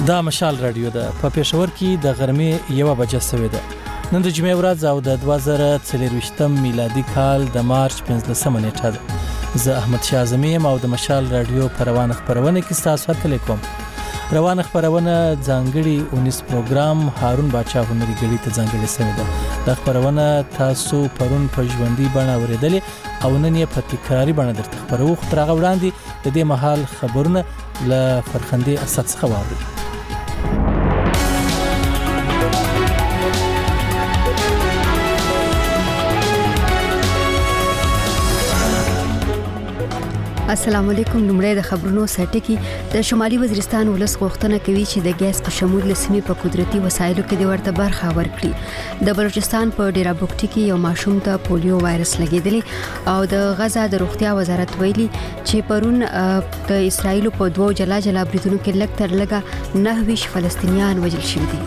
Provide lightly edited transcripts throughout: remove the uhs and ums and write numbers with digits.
دا مشال رادیو ده په پېښور کې د غرمې 1 بجه سوې ده. نن د جمعې ورځ او د 2023 میلادي کال د مارچ 15 نیټه ده. زه احمد شاه اعظمي او د مشال رادیو په روانه خبرونه کې تاسو هرکلی کوم. روانه خبرونه ځانګړي 19 پروګرام هارون باچا هنري ګړي ته ځانګړي سوې ده. د خبرونه تاسو پرون په ژوندۍ بڼه اوریدلې او نن یې په تکراري بڼه درته خبرو خو تر هغه وړاندې د دې مهال خبرونه له فرخندې اسد څخه واورئ. السلام علیکم. لومړی د خبرونو سرټکی د شمالي وزیرستان ولس غوښتنه کوي چې د ګیس په شمول لسمي په قدرتي وسایلو کې د ورته برخه ورکړي. د بلوچستان په ډیرا بوکټي کې یو ماشوم ته پولیو وایرس لګیدلی او د غزا د روغتیا وزارت ویلي چې پرون د اسرایل په دوو جلا بریدونو کې لږ تر لږه 9 فلسطینیان وژل شوي دي.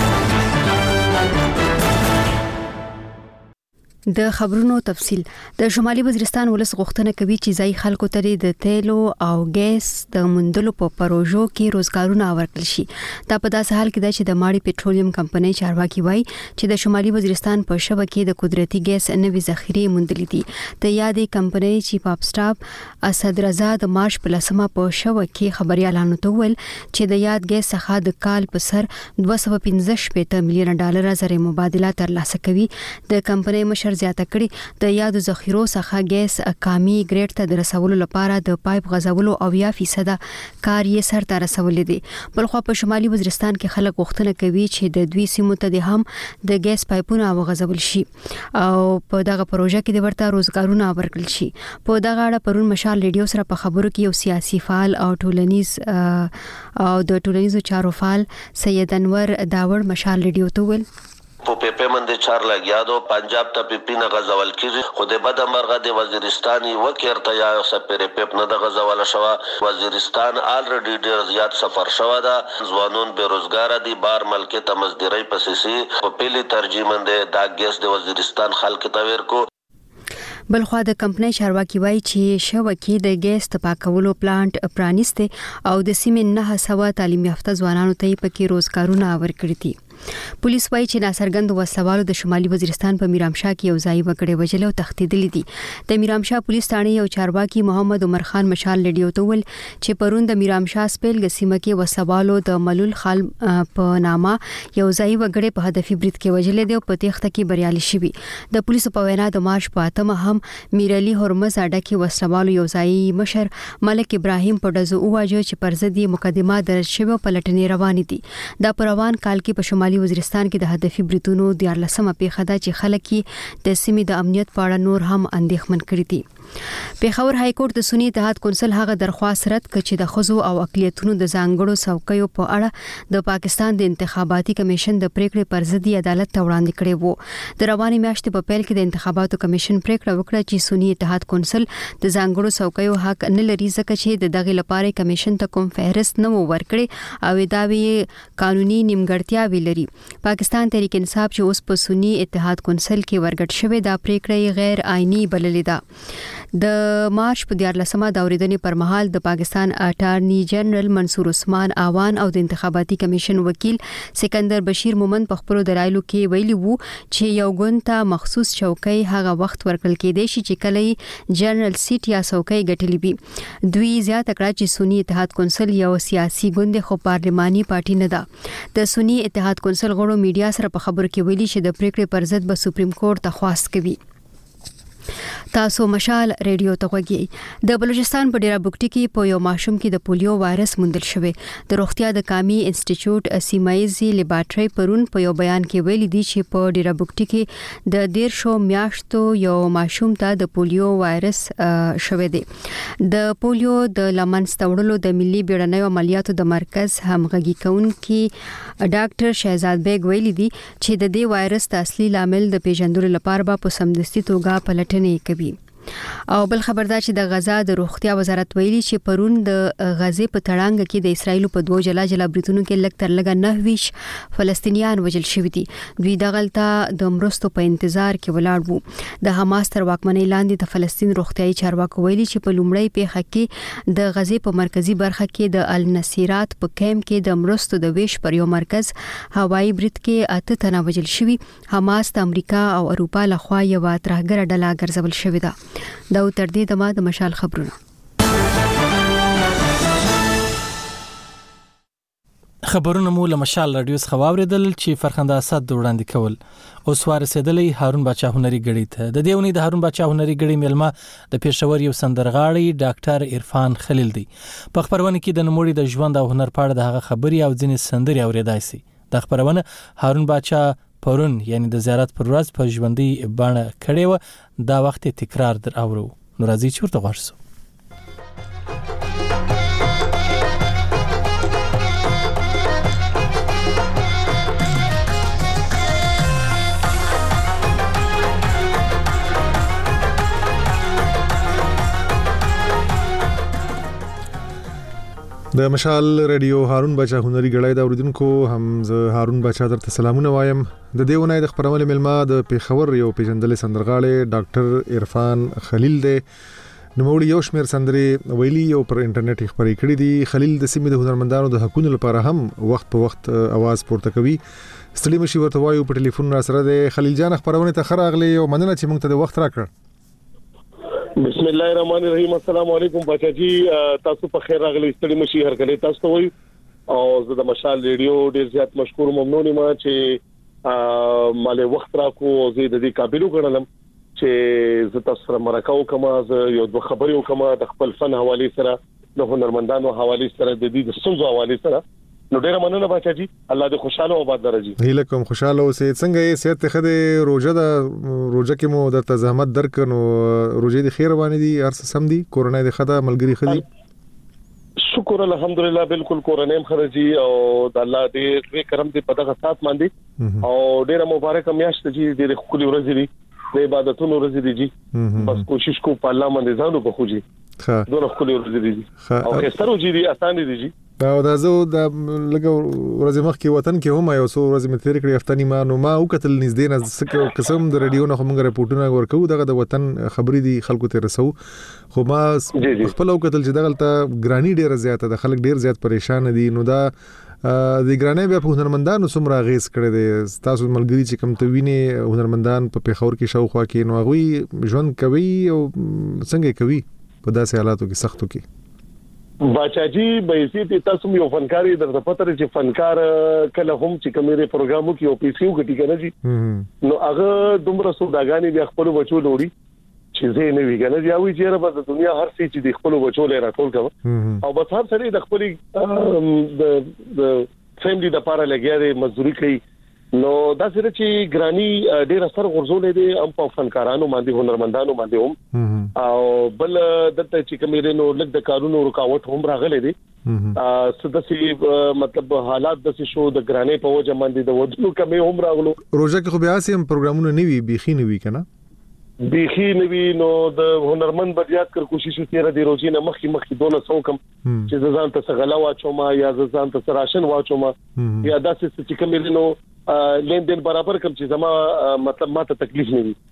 د خبرونو تفصیل. د شمالي وزیرستان ولس غوښتنه کوي چې ځای خلکو ته د تیلو او ګیس د موندلو په پروژو کې روزګارونه ورکړل شي. دا په داسې حال کې ده چې د ماړی پټرولیم کمپنۍ چارواکي وایي چې د شمالي وزیرستان په شبکه کې د قدرتي ګیس نوې ذخیرې موندلې دي. د یادې کمپنۍ چیف اپ سټاف اسد رضا د مارچ په 10 په شبکه کې خبريالانو ته ویل چې د یاد ګیس څخه د کال په سر 215 میلیون ډالر زر مبادله ترلاسه کوي. د کمپنۍ مشر زیاته کړي د یادو ذخیرو څخه ګیس کامي ګریډ ته د رسولو لپاره د پایپ غځولو او 10% کار یې سرته رسولې دي. بلخو په شمالي وزیرستان کې خلک غوښتنه کوي چې د دوی سیمو ته د هم د ګیس پایپونه وغځول شي او په دغه پروژه کې د ورته روزګارونه ورکړل شي. په دغه اړه پرون مشال ریډیو سره په خبرو کې یو سیاسي فعال او د ټولنیزو چارو فعال سید انور داوړ مشال ریډیو ته ویل په پیپمن د 4 لګیا دو پنجاب ته پیپینه غزول کیږي خو د بد مرغه د وزیرستاني وکړه یا سپېره پیپ نه د غزول شوه. وزیرستان الریډي ډیر زیات سفر شوه ده. ځوانون بیروزګار دي. بار ملک ته مزدوري پسې په پیلي ترجمه د ګیس د وزیرستان خلک ته ورکو. بلخو د کمپنۍ چارواکي وایي چې شبکې د ګیس د پاکولو پلانټ پرانیسته او د سیمې 900 تعلیم یافته ځوانانو ته پکې روزګارونه ورکړي دي. پولیس وایي چې ناڅرګند وسوالو د شمالي وزیرستان په میرامشاه کې یو ځای وګړي وجل او تښتیدلي دي. د میرامشاه پولیس ثانې یو چارواکي محمد عمر خان مشال ریډیو ته ویل چې پرون د میرامشاه سپیل سیمه کې وسوالو د ملول خال په نامه یو ځای وګړي په هدفي برید کې وجل دي او په تېښته کې بریالي شوي. د پولیسو په وینا د مارچ په 8 هم میرالي هرمز اډه کې وسوالو یو ځای مشر ملک ابراهیم په دزو واجو چې پر ضد مقدمه درج شوی او پلټنې روان دي. دا په روان کال کې په شمالي وزیرستان کې د هدفي بریدونو د 14مه پیښه ده چې خلک د سیمې د امنیت په اړه نور هم اندېښمن کړي دي. پېښور های کورټ د سنی اتحاد کونسل هغه درخواست رد کړ چې د خزو او اقلیتونو د ځانګړو څوکیو په اړه د پاکستان د انتخاباتي کمیشن د پریکړې پر ضد عدالت ته وړاندې کړی وو. د رواني میاشتې په پیل کې د انتخاباتو کمیشن پریکړه وکړه چې سنی اتحاد کونسل د ځانګړو څوکیو حق نه لري ځکه چې د دغه لپاره کمیشن ته کوم فهرست نه ورکړي او دا وی قانوني نیمګړتیاوې لري. پاکستان تحریک انصاف چې اوس په سنی اتحاد کونسل کې ورګډ شوی دا پریکړه غیر آئینی بللې ده. د مارچ په 14مه د اوریدنې پر مهال د پاکستان اټارنی جنرال منصور عثمان اعوان او د انتخاباتي کمیشن وکیل سکندر بشیر مومن په خپل دلایلو کې ویلي وو چې یو ګوند ته مخصوص چوکۍ هغه وخت ورکړل کېدای شي چې کله جنرال سیټ یا څوکۍ ګټلې وي. دوی زیاته کړه چې سنی اتحاد کونسل یو سیاسي ګوند خو پارلماني پارټي نه ده. د سنی اتحاد کونسل غړو میډیا سره په خبرو کې ویلي چې د پریکړې پر ضد به سپریم کورټ ته خواست کوي. تاسو مشال ریډیو ته غوږی. د بلوچستان په ډیرا بوکټي کې په یو ماشوم کې د پولیو وایرس موندل شوی. د روغتیا د کامي انسټیټیوټ سیمایزي لیبارټری پرون په یو بیان کې ویلي دي چې په ډیرا بوکټي کې د 13 میاشتو یو ماشوم ته د پولیو وایرس شوی دی. د پولیو د لمنځه وړلو د ملي بیړنیو عملیاتو د مرکز همغږي کوونکي ډاکټر شهزاد بیگ ویلي دي چې د دې وایرس د اصلي لامل د پیژندلو لپاره په سمدستي توګه پلټنې کوي. او بل خبردار چې د غزا د روغتیا وزارت ویلي چې پرون د غزې په تړانګ کې د اسرایل په دوه جلا بریتونو کې لږ تر لږه 9 فلسطینیان وژل شوي دي. دوی دغلطه د مرستو په انتظار کې ولاړ وو. د حماس تر واکمنۍ لاندې د فلسطین روغتیايي چارواکو ویلي چې په لومړی پیښه کې د غزې په مرکزی برخه کې د النصيرات په کیمپ کې د مرستو د ویش پر یو مرکز هوایي برید کې 8 تنه وژل شوي. حماس د امریکا او اروپا لخوا یو ترهګر ډله ګرځول شوې ده. دا تر دې د مشال خبرونه. خبرونه مو له مشال رادیو څخه واوریدل چې فرخنده اسد وړاندې کول. اوس وارسېدلې هارون باچا هنري ګړی ته. د دې ونې د هارون باچا هنري ګړی ملما د پېښور یو سندرغاړي ډاکټر عرفان خلیل دی. په خبرونه کې د نوموړي د ژوند او هنر په اړه د هغه خبري او ځینې سندري اوریدای شي. د خبرونه هارون باچا پرون یعنی د زیارت پر ورځ په ژوندۍ بڼه کړې و. دا وخت تکرار در اورو. نو راځي چې ورته غواړو. د مشال رادیو هارون باچا هنري ګړای دا اوریدونکو هم زه هارون باچا درته سلامونه وایم. د دې ونای د خبرونه ملما د پیښور یو پیژندل سندرغاړي ډاکټر عرفان خلیل دی. نوموړي یو شمېر سندرې ویلي او پر انټرنیټ خبرې کړې دي. خلیل د سیمې د هنرمندانو د حقوقو لپاره هم وخت په وخت आवाज پورته کوي. ستړي مشي ورته وایو په ټلیفون را سره دی. خلیل جان خبرونه ته خراغلی او مننه چې موږ ته د وخت راکړ. بسم الله الرحمن الرحیم. السلام علیکم بچا جی، تاسو په خیر راغلی. ستړي مشي هر کله تاسو ته وایو او زه د مشال ریډیو ډیر زیات مشکور ممنون یم چې ماله وخت راکو او زه د دې قابلیت وګڼم چې زه تاسو سره مرکه وکم. زه یو دوه خبرې وکم د خپل فن حواله سره، د هنرمندانو حواله سره، د دې د ستونزو حواله سره. نو ډیر مننه بچا جی، الله دې خوشاله او آباد درجی. هیله کوم خوشاله اوسې. څنګه یې صحت ته خده روزه کې مو د تزحمت درکنو روزه دې خیر باندې دي ارس سم دي کورونه دې خده ملګری خدي؟ شکر الحمدلله بالکل کورونه خرجي او د الله دې کرم دې په دغه سات باندې او ډیر مبارک میاشت جی، ډیر خولي ورځ دي، د عبادتونو ورځ دي جی. بس کوشش کو په الله باندې ځانو په خوږي دوه خولي ورځ دي او خسرو جی دي اسان دي جی. دا زه د لګو ورځې مخ کې وطن کې هم یو څو ورځې مې تیر کړې هفتنی ما نو ما وکتل نږدې نه څه قسم د رادیو نه موږ رپورټونه ورکو دغه د وطن خبرې دي خلکو ته رسو. خو ما خپل وکتل چې دغه ګرانی ډیره زیاته د خلک ډیر زیات پریشان دي. نو دا د ګرانی بیا په هنرمندانو سمرا غیز کړي دي. تاسو ملګری چې کم ته ویني هنرمندان په پیښور کې شاوخوا کې نو غوي ژوند کوي او څنګه کوي په داسې حالاتو کې سختو کې؟ باچا جی بهسیت تاسو یو فنکاری درته پته چې فنکار کله هم چې کومې پروګرامو کې او پی سی یو کې ټیکنه جی نو هغه دومره سوداګانی بیا خپل بچو لوري چې زه نه ویګنه دی او چې رب د دنیا هر څه چې د خپل بچو لپاره راټول کوم او بس هر څه د خپل د فیملی د پاره لګیا دی مزدوري کوي. نو دا سره چې ګرانی ډیر اثر غورځولې دي هم په فنکارانو باندې هنرمندانو باندې هم او بل دته چې کومې نو لږ د کارونو رکاوټ هم راغلي دي. سدسي مطلب حالات د شو د ګرانی په وجه باندې د وډلو کمې هم راغلو. روزه کې خو بیا سیم پروګرامونه نیوي بيخي نیوي کنه بيخي نیوي. نو د هنرمند بدیات کر کوشش وکړه د روزي نه مخکې دونه څوکم چې ځان ته غلا واچوم یا ځان ته راشن واچوم یا داسې چې کومې نو لین دین برابر کوم چې زما مطلب ماته تکلیف نه وي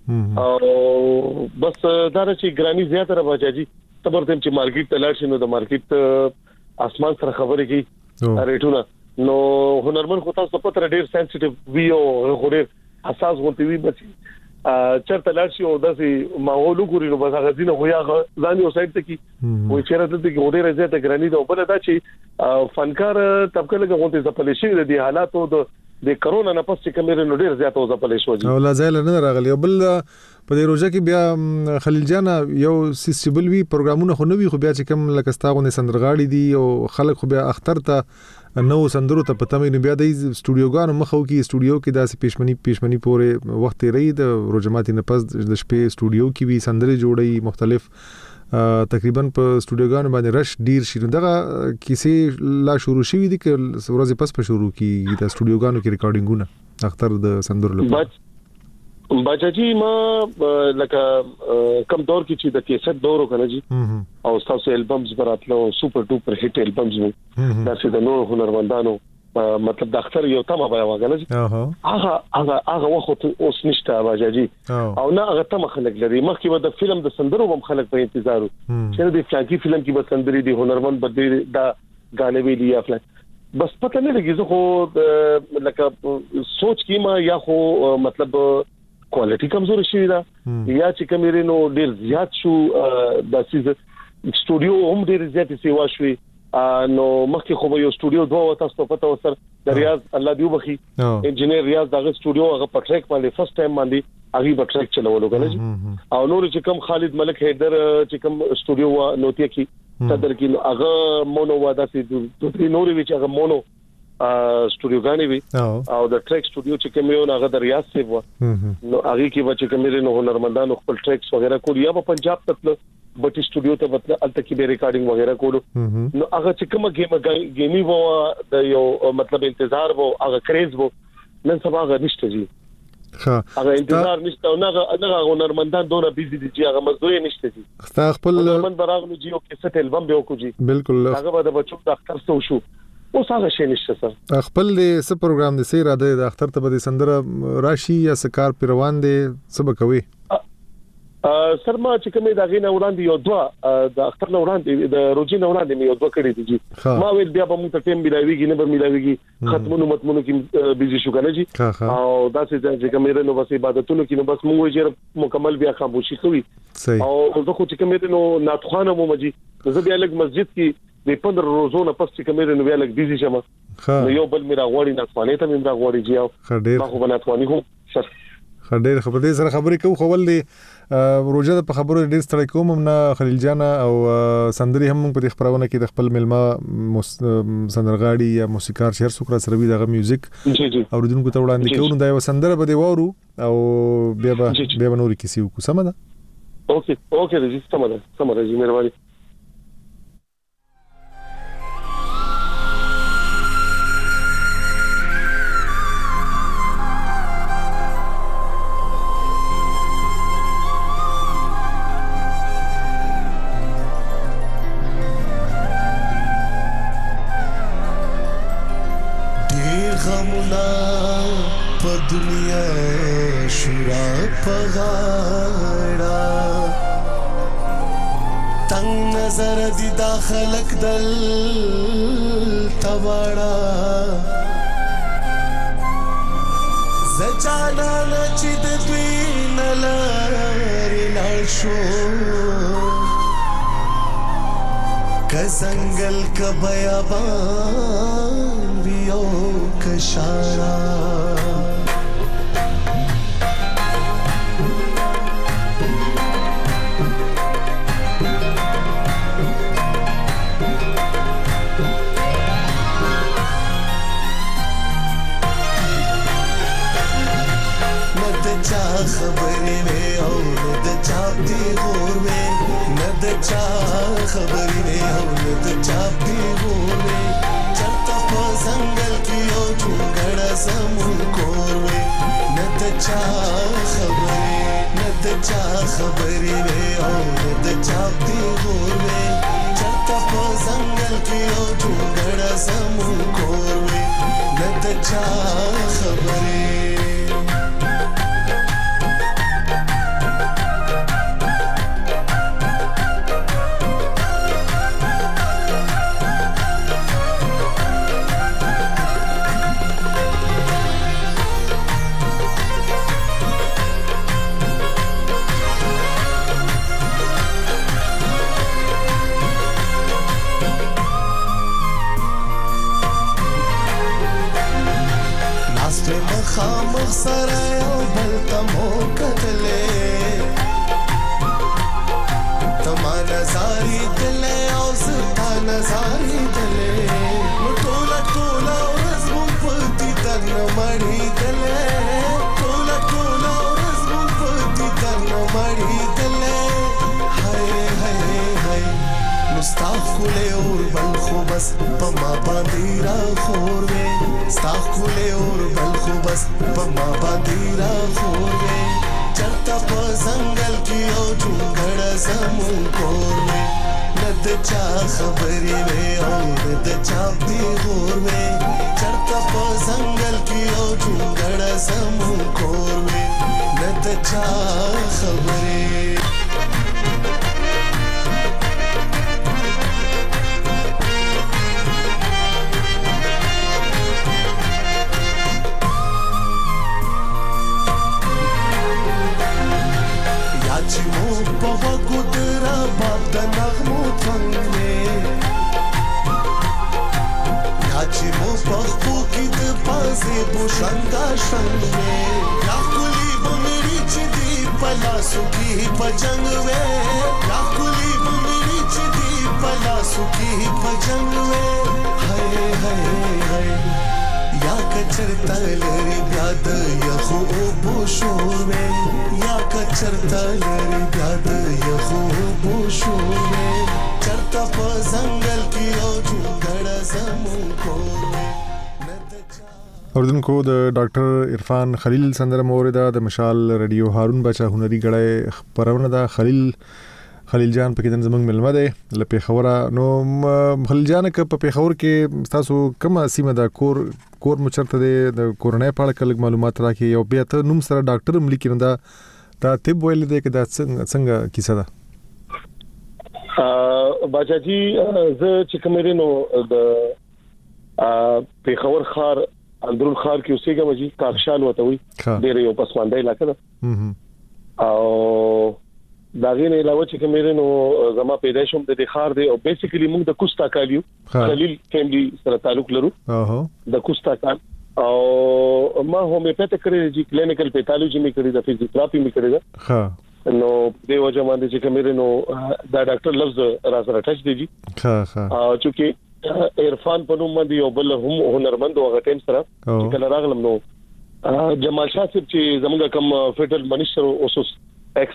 او بس دا چې ګرانی زیاته را بچاجي صبر تم چې مارکیټ ته لاړ شي نو د مارکیټ اسمان سره خبرې کی ریټونه. نو هنرمند خو تاسو په تر ډیر سنسټیو وی او ډیر حساس غونټي وي بچي چرته لاړ شي او داسې ماحول ګوري نو بس هغه دینه هویا ځان یو سایت ته کی وای چیرې ته کې ډیر زیاته ګرانی ده. بل دا چې فنکار طبقه لګ غونټي ځپلې شي د حالاتو د کرونا نه پس چې کومې نو ډیر زیاته ځپلې شو او لا ځای نه راغلی. بل په دې روزه کې بیا خلیل جان یو سیستیبل وی پروګرامونه خو نوې خو بیا چې کوم لکه ستاغونه سندرغاړي دي او خلک خو بیا اختر ته نو سندرو ته پته مې بیا د سټوډیوګانو مخو کې سټوډیو کې داسې پېشمنی پورې وخت لري د روزماتي نه پس د شپې سټوډیو کې وی سندري جوړي مختلف تقریبا په سټوډیوګانو باندې رش ډیر شي. دغه کیسې لا شروع شوې دي چې ورځې پس په شروع کې د سټوډیوګانو کې ریکارډینګونه اختر د سندرو لپاره باجاجي ما لکه کم دور کې چې د کیسټ دور وکړه جی او تاسو البمز براتلو سپر ډوپر هټ البمز مو دا چې د نور هنرمندانو مطلب د اختر یو تمه بیا وغله جی هغه وخت اوس نشته باجاجي او نه هغه تمه خلک لري مخکې و د فلم د سندرو هم خلک په انتظار چې د فلانکی فلم کې به سندري دي هنرمند بده دا غانې ویلي یا فلان بس پته نه لګي زه خو لکه سوچ کیما یا خو مطلب کوالټي کمزوري شي دا یا چې کمیرینو ډیر زیات شو د سیز سټوډیو هم ډیر زیات سیوا شوي نو مخکې خو یو سټوډیو دوه تاسو پته وسر د ریاض الله دیو بخي انجینیر ریاض دغه سټوډیو هغه په ټریک باندې فرست ټایم باندې هغه په ټریک چلولو کنه او نور چې کوم خالد ملک حیدر چې کوم سټوډیو نوتیا کی صدر کی هغه مونو واده سي د نور وی چې هغه مونو سټوډیو غانې وی او د ټریک سټوډیو چې کوم یو هغه د ریاض سی وو نو هغه کې و چې کوم نو هنرمندانو خپل ټریکس وغیرہ کول یا په پنجاب ته بټي سټوډیو ته مطلب الته کې به ریکارډینګ وغیرہ کولو نو هغه چې کوم گیمي وو د یو مطلب انتظار وو هغه کریز وو نن سبا هغه نشته جی هغه انتظار نشته او هغه هنرمندان دونه بيزي دي چې هغه مزدوري نشته جی خپل هنرمند براغلو جی او کې ست البم به وکړي بالکل هغه به د بچو د اختر سو شو اوس هغه شي نشته سر خپل دې س پروګرام د سیر اده د اختر ته به سندره راشي یا سکار پیروان دې سبق کوي سر ما چې کومه دا غینه وړاندې یو دوا د اختر نه وړاندې د روجي نه وړاندې یو دوا کړی دي ما ویل بیا به موږ ټیم ملاويږي نه به ملاويږي ختمونو متمونو کې بيزي شو کنه جی او دا چې کومه نو بس عبادتونو کې نو بس موږ یې مکمل بیا خاموشي کوي او زه خو چې کومه نو ناتخانه مو مجي زه بیا لګ مسجد کې د 15 روزونو پس چې کومه نو بیا لګ بيزي شمه نو یو بل میرا غوړی ناتخانه ته میرا غوړی جیاو ما خو بناتخانه هم سر خډیر خبرې سره خبرې کوو خو ولې روزه په خبرو ډیر ستړی کوم نه خلیل جان او سندري هم په خبرونه کې د خپل ملما سندرغاړي یا موسیقار شهر سوکرا سره وی دغه میوزیک اوریدونکو ته وړاندې کوو نو دا یو سندره به دی وورو او بیا نور کیسې وکړو سم ده اوکې جی سم ده جی مهرباني दुनिया शुरा पगाड़ा तंग नजर दी दाखलक दल तबाड़ा زجانا نچد دوین لاری ناشو کزنگل کبیابان بیو کشارا خبرې مې او د چاپ دی غور مې نه د چا خبرې مې او نه د چاپ دی غور مې چرته په ځنګل کې یو چونګړه زمون کور مې نه د چا خبرې مې او نه د چاپ دی غور مې چرته په ځنګل کې یو چونګړه زمون کور مې نه د چا خبرې خامخ سره یو بل تمو کتلې تما نظاری دلې او زتا نظاری دلې نو ټوله ورځ مون پتی تر مړی دلې ټوله ورځ مون پتی تر مړی دلې هاي مستخله اور بل خو بس پما باندې را خور وې مستخله اور بل خو بس پما باندې را خور وې زنګل کې او جونګړه زمون کور وې ند چا خبرې وې او ند چا پیغور وې چرته په زنګل کې او جونګړه زمون کور وې ند چا خبرې شنگا شنگوے یا کلی بمری چدی پلاسو کی پجنگوے یا کلی بمری چدی پلاسو کی پجنگوے ہائے ہائے ہائے یا کچر تلری بیاد یخو بوشوے یا کچر تلری بیاد یخو بوشوے چرتا پا زنگل کی او جونگڑا زمون کووے اوردونکو د ډاکټر عرفان خلیل سندره موردا د مشال رادیو هارون بچا هنري غړای خبرونه دا خلیل جان په کې د زمنګ ملمه ده لپاره خبره نو خلیل جان ک په پیښور کې تاسو کومه سیمه دا کور مچرته ده د کورونای په اړه کله معلومات راکې یو بیا ته نوم سره ډاکټر ملي کیندا دا طب ویل دی کې دا څنګه کیسه ده باچا جی زه چې کومرینو د پیښور خار اندرون خار کې اوسېګم جی کاکشال وته وي ډېر یو پسمانده علاقه ده او دا غینه علاوه چې کومرینو زما پیدایشم د خار دی او بیسیکلی موږ د کوستا کالیو خلیل فیملی سره تعلق لرو د کوستا کال او ما هومیوپیتک کړی جی کلینیکل پیتالوجي می کړی د فزیوتراپي می کړی دا نو دیو جمان دي چې کومرینو دا ډاکټر لفظ را سره ټچ دی جی او چې عرفان په نوم باندې یو بل هم هنرمند او غټیم سره کله راغلم نو جمال شاه صاحب چې زموږ کوم فیډرل منیسټر اوسوس ایکس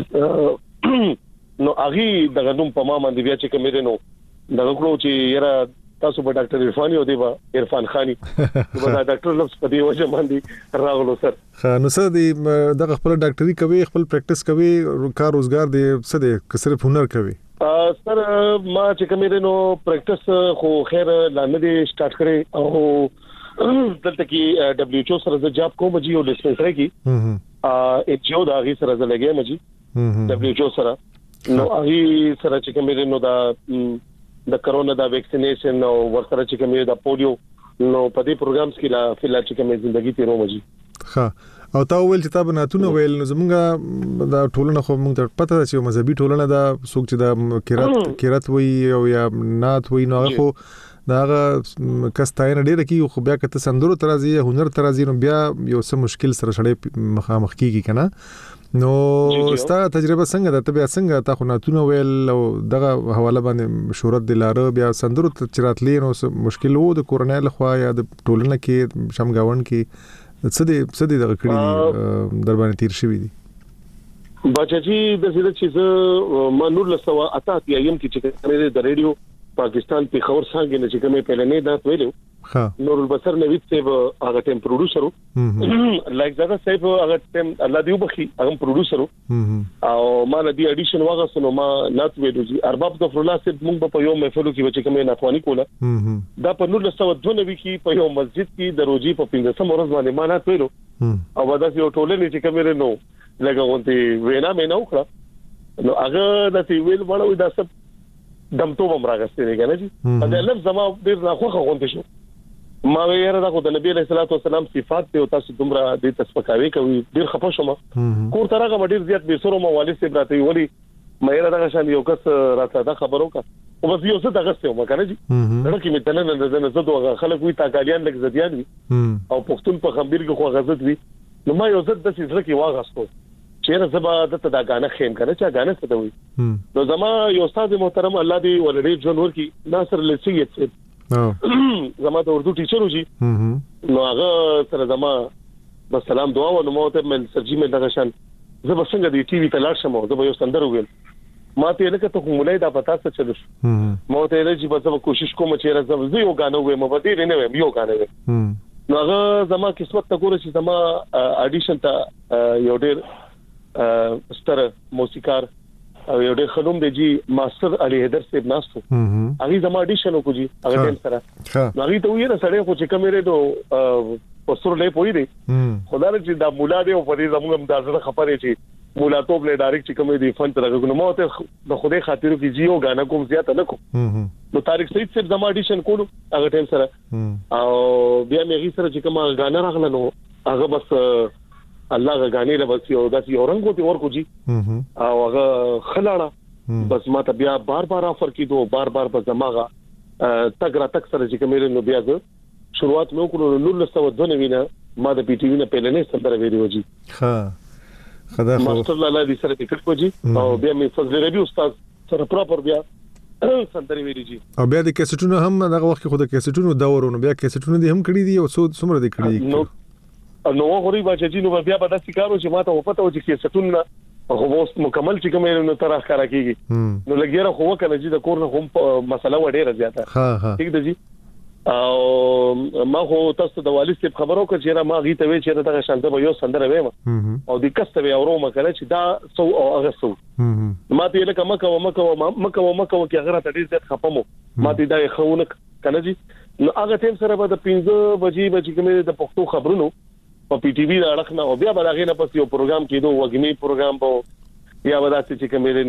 نو اغي دغه نوم په ما باندې بیا چې کومرینو دغه کړو چې یاره تاسو په ډاکټر عرفان یو دی با عرفان خاني دا ډاکټر لفظ په دی وجه باندې راغلو سر نو سر دی دغه خپل ډاکټري کوي خپل پریکټیس کوي کار روزګار دی څه دی که صرف هنر کوي سر ما چې کومرینو پریکټیس خو خیر لاندې سٹارټ کړې او دلته کې دبليو ایچ او سره د جاب کوم جی او ډسپنسری کې ایچ او دا غي سره زلګې مجي دبليو ایچ او سره نو هغه سره چې کومرینو دا د کرونا دا ویکسینیشن او ورسره چې کومه دا پولیو نو په دې پروګرامز کې لا فلال چې کومه ژوندۍ تیرو مجي ها او تا ویل چې تاسو ناتونه ویل نو زمونږه دا ټولنه خو موږ ته پته ده چې مذهبي ټولنه دا څوک چې دا قرات وي او یا نات وي نو خو داغه کستاینه ډیره کی خو بیا کته سندرو ترازی هنر ترازی نو بیا یو څه مشکل سره شړې مخامخ کیږي کنه نو ستا تجربه څنګه ده ته بیا څنګه تا خو ناتونه ویل او دغه حواله باندې شهرت دلاره بیا سندرو چراتلې نو مشکل وو د کورنۍ لخوا یا د ټولنه کې شمګاون کې څه دې دغه کړی در باندې تیر شوی دي بچا جی د زړه چې ما نور لسوا اتا یم کې چې د ریډیو پاکستان په خبر څنګه نه چې کومه پهلنې دا ویلو نور البصر نوید صاحب هغه ټیم پروډوسر لایک زړه صاحب هغه ټیم الله دی وبخي هغه پروډوسر او ما د اډیشن واغسنو ما نات ویلو جی ارباب ظفر الله صاحب موږ په یو محفل کې چې کومه ناتوانی کوله دا په نور لسوا 92 کې په یو مسجد کې د روزي په 15 ورځ باندې ما نات ویلو او دا یو ټولنه چې کومه نو لکه غونډه وینا مې نو کړ نو هغه د ویل وړو دا سب دمتو بمراغسته نه کنه جی دا لفظ زما ډیر راخوخه غونډه شو ما ویره دا خو د نبی علیہ الصلوۃ والسلام صفات ته تاسو دومره د تسبکاوي کوي ډیر خپه شوم کور ترغه ډیر زیات به سره مو والد سي براته ولی مې را دا شان یو کس راته دا خبرو کا او بس یو څه دغه څه ما کنه جی دا کې مې تنه نه زه دوه خلک وي تاګالیان لک زديان وي او پښتون په خبر کې خو غزت وي نو ما یو زد د سره کې واغستو چیرې زبا د دا غانه خیم کنه چې غانه څه دوی نو زما یو استاد محترم الله دی ولري جون ورکی ناصر لسیت زما د اردو ټیچر وږي نو هغه سره زما والسلام دعا و نو مو ته من سرجی مې دغه شان زه بسنګ دی ټي وي ته لاړ شم زه به یو سندر ویل ما ته لکه ته کوملای دا پتا څه چلو مو ته لږی به زه کوشش کوم چې راځم زه یو غانو وې مو به دې نه ویم یو غانو نو هغه زما قسمت ته ګوره چې زما اډیشن ته یو ډېر ستر موسیقار او یو ډېر خنوم دی جی ماستر علي حیدر صاحب ناستو هغه زما اډیشن وکړي هغه ټیم سره هغه ته ویره سره خو چې کمره دو پسور له پوي دی خدای چې دا مولا دی او په دې زموږ مدازره خبرې چې مولا توپ له ډایرکټ چې کومې دی فن تر غوښنه مو ته د خوده خاطر کې جیو غانا کوم زیاته نه کوم نو طارق سعید صاحب زما اډیشن کولو هغه ټیم سره او بیا مې غي سره چې کوم غانا راغله نو هغه بس الله غانې له بس یو داسې اورنګ کوتي ورکو جی او هغه خلاړه بس ما ته بیا بار بار افر کیدو بار بار په زماغه تک را تک سره چې کومې نو بیا زه شروعات مې وکړو 1992 ما د پی ټی وی نه پهلنې سندره ویډیو جی ها خدا خو ماستر لاله دې سره ټیکټ کوجی او بیا مې فضل ربی استاد سره پراپر بیا سندره ویډیو جی او بیا د کیسټونو هم دغه وخت خو د کیسټونو دورونو بیا کیسټونو دي هم کړی دي او څومره دي کړی نو غوري باچې نو بیا به د سکارو چې ماته وپته و چې کیسټونو خو اوس مکمل چې کومه نو تر اخره کیږي نو لګیره خو کنه چې د کور نه هم مسله وړه زیاته ها ٹھیک ده جی او ما خو تاسو د والد صاحب خبرو کړ چې ما غي ته وی چې دغه شانته به یو سندره ویم او د کسته به اورو مکه چې دا سو او هغه سو ما ته لکه مکه کې هغه ته ډیر زیات خپمو ما ته دا خونه کنه جی نو هغه ټیم سره به د 15 بجې کومه د پښتو خبرونو په پی ټی وی راخنه او بیا بلغه نه پس یو پروګرام کېدو وګمی پروګرام په یا ودا چې کومه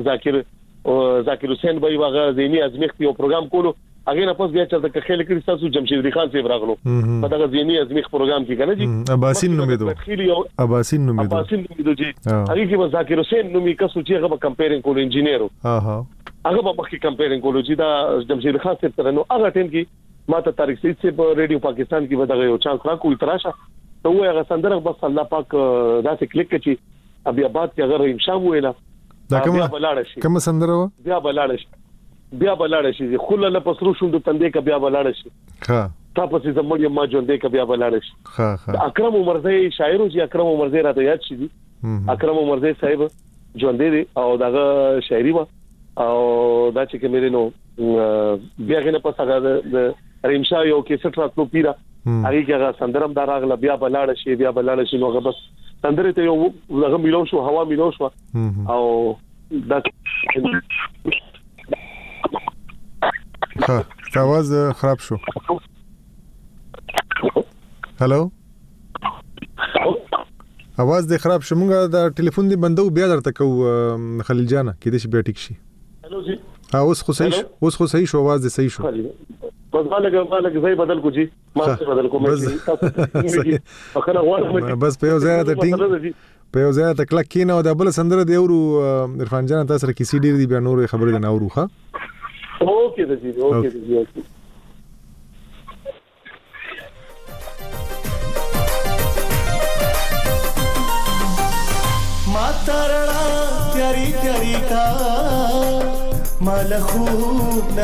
نو ذاکر حسین بای واغه زینی ازمیخ یو پروګرام کولو هغه نه پس بیا چې د خېل کې تاسو جمشید خان صاحب راغلو په دغه زینی ازمیخ پروګرام کې کنه جی اباسین نومیدو اباسین نومیدو جی هغه کې ذاکر حسین نومي کسو چې هغه کمپیرینګ کول انجینیرو هغه په مخکې کمپیرینګ کول چې دا جمشید خان صاحب سره نو هغه ټیم کې ما ته طارق سعید صاحب ریډیو پاکستان کې بدغه یو چانس راکو تراشه ته وای هغه سندره بس الله پاک داسې کلیک کړي ابي آباد کې اگر امشام ویلا دا کوم سندره و بیا بلاړ شي خل له پسرو شوند تندې ک بیا بلاړ شي ها تاسو زموږ ما ژوندې ک بیا بلاړ شي ها اکرم عمرزی شاعر او اکرم عمرزی راته یاد شي اکرم عمرزی صاحب ژوندې او دغه شاعري و او دا چې کومې نو بیا غنه پس هغه د رمشا یو کیسټ راتلو پیرا هغه کې سندرم دراغله بیا بلاړ شي نو بس سندره ته یو لغه میلو شو هوا میلو شو او دا ها आवाज خراب شو هالو आवाज دې خراب شو مونږه د ټلیفون دی بندو بیا درته کو خلیل جان کې دې بیا ټیک شي هالو جی اوس خو صحیح شو आवाज دې صحیح شو بس مالک زي بدل کو جی ما څه بدل کوم بس په یو ځای ته ټینګ په یو ځای ته کلک کینه او د بل سندره دی اورو عرفان جان تاسو کې سی ډیر دی بیا نور خبرې نه اورو ښه اوکے جی اوکے ماترڑا تیاری کا مال خوب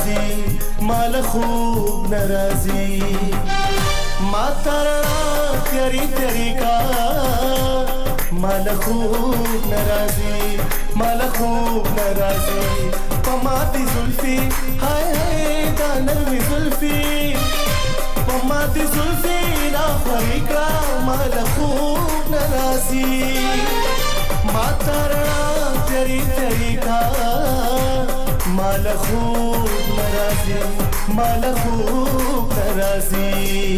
ناراضی ماترڑا تیاری کا مال خوب ناراضی پماتی زلفی ہائے دانوی زلفی پماتی زلفی نا فریقا مال خوب ناراضی ماترڑا تیاری کا مال خوب ناراضی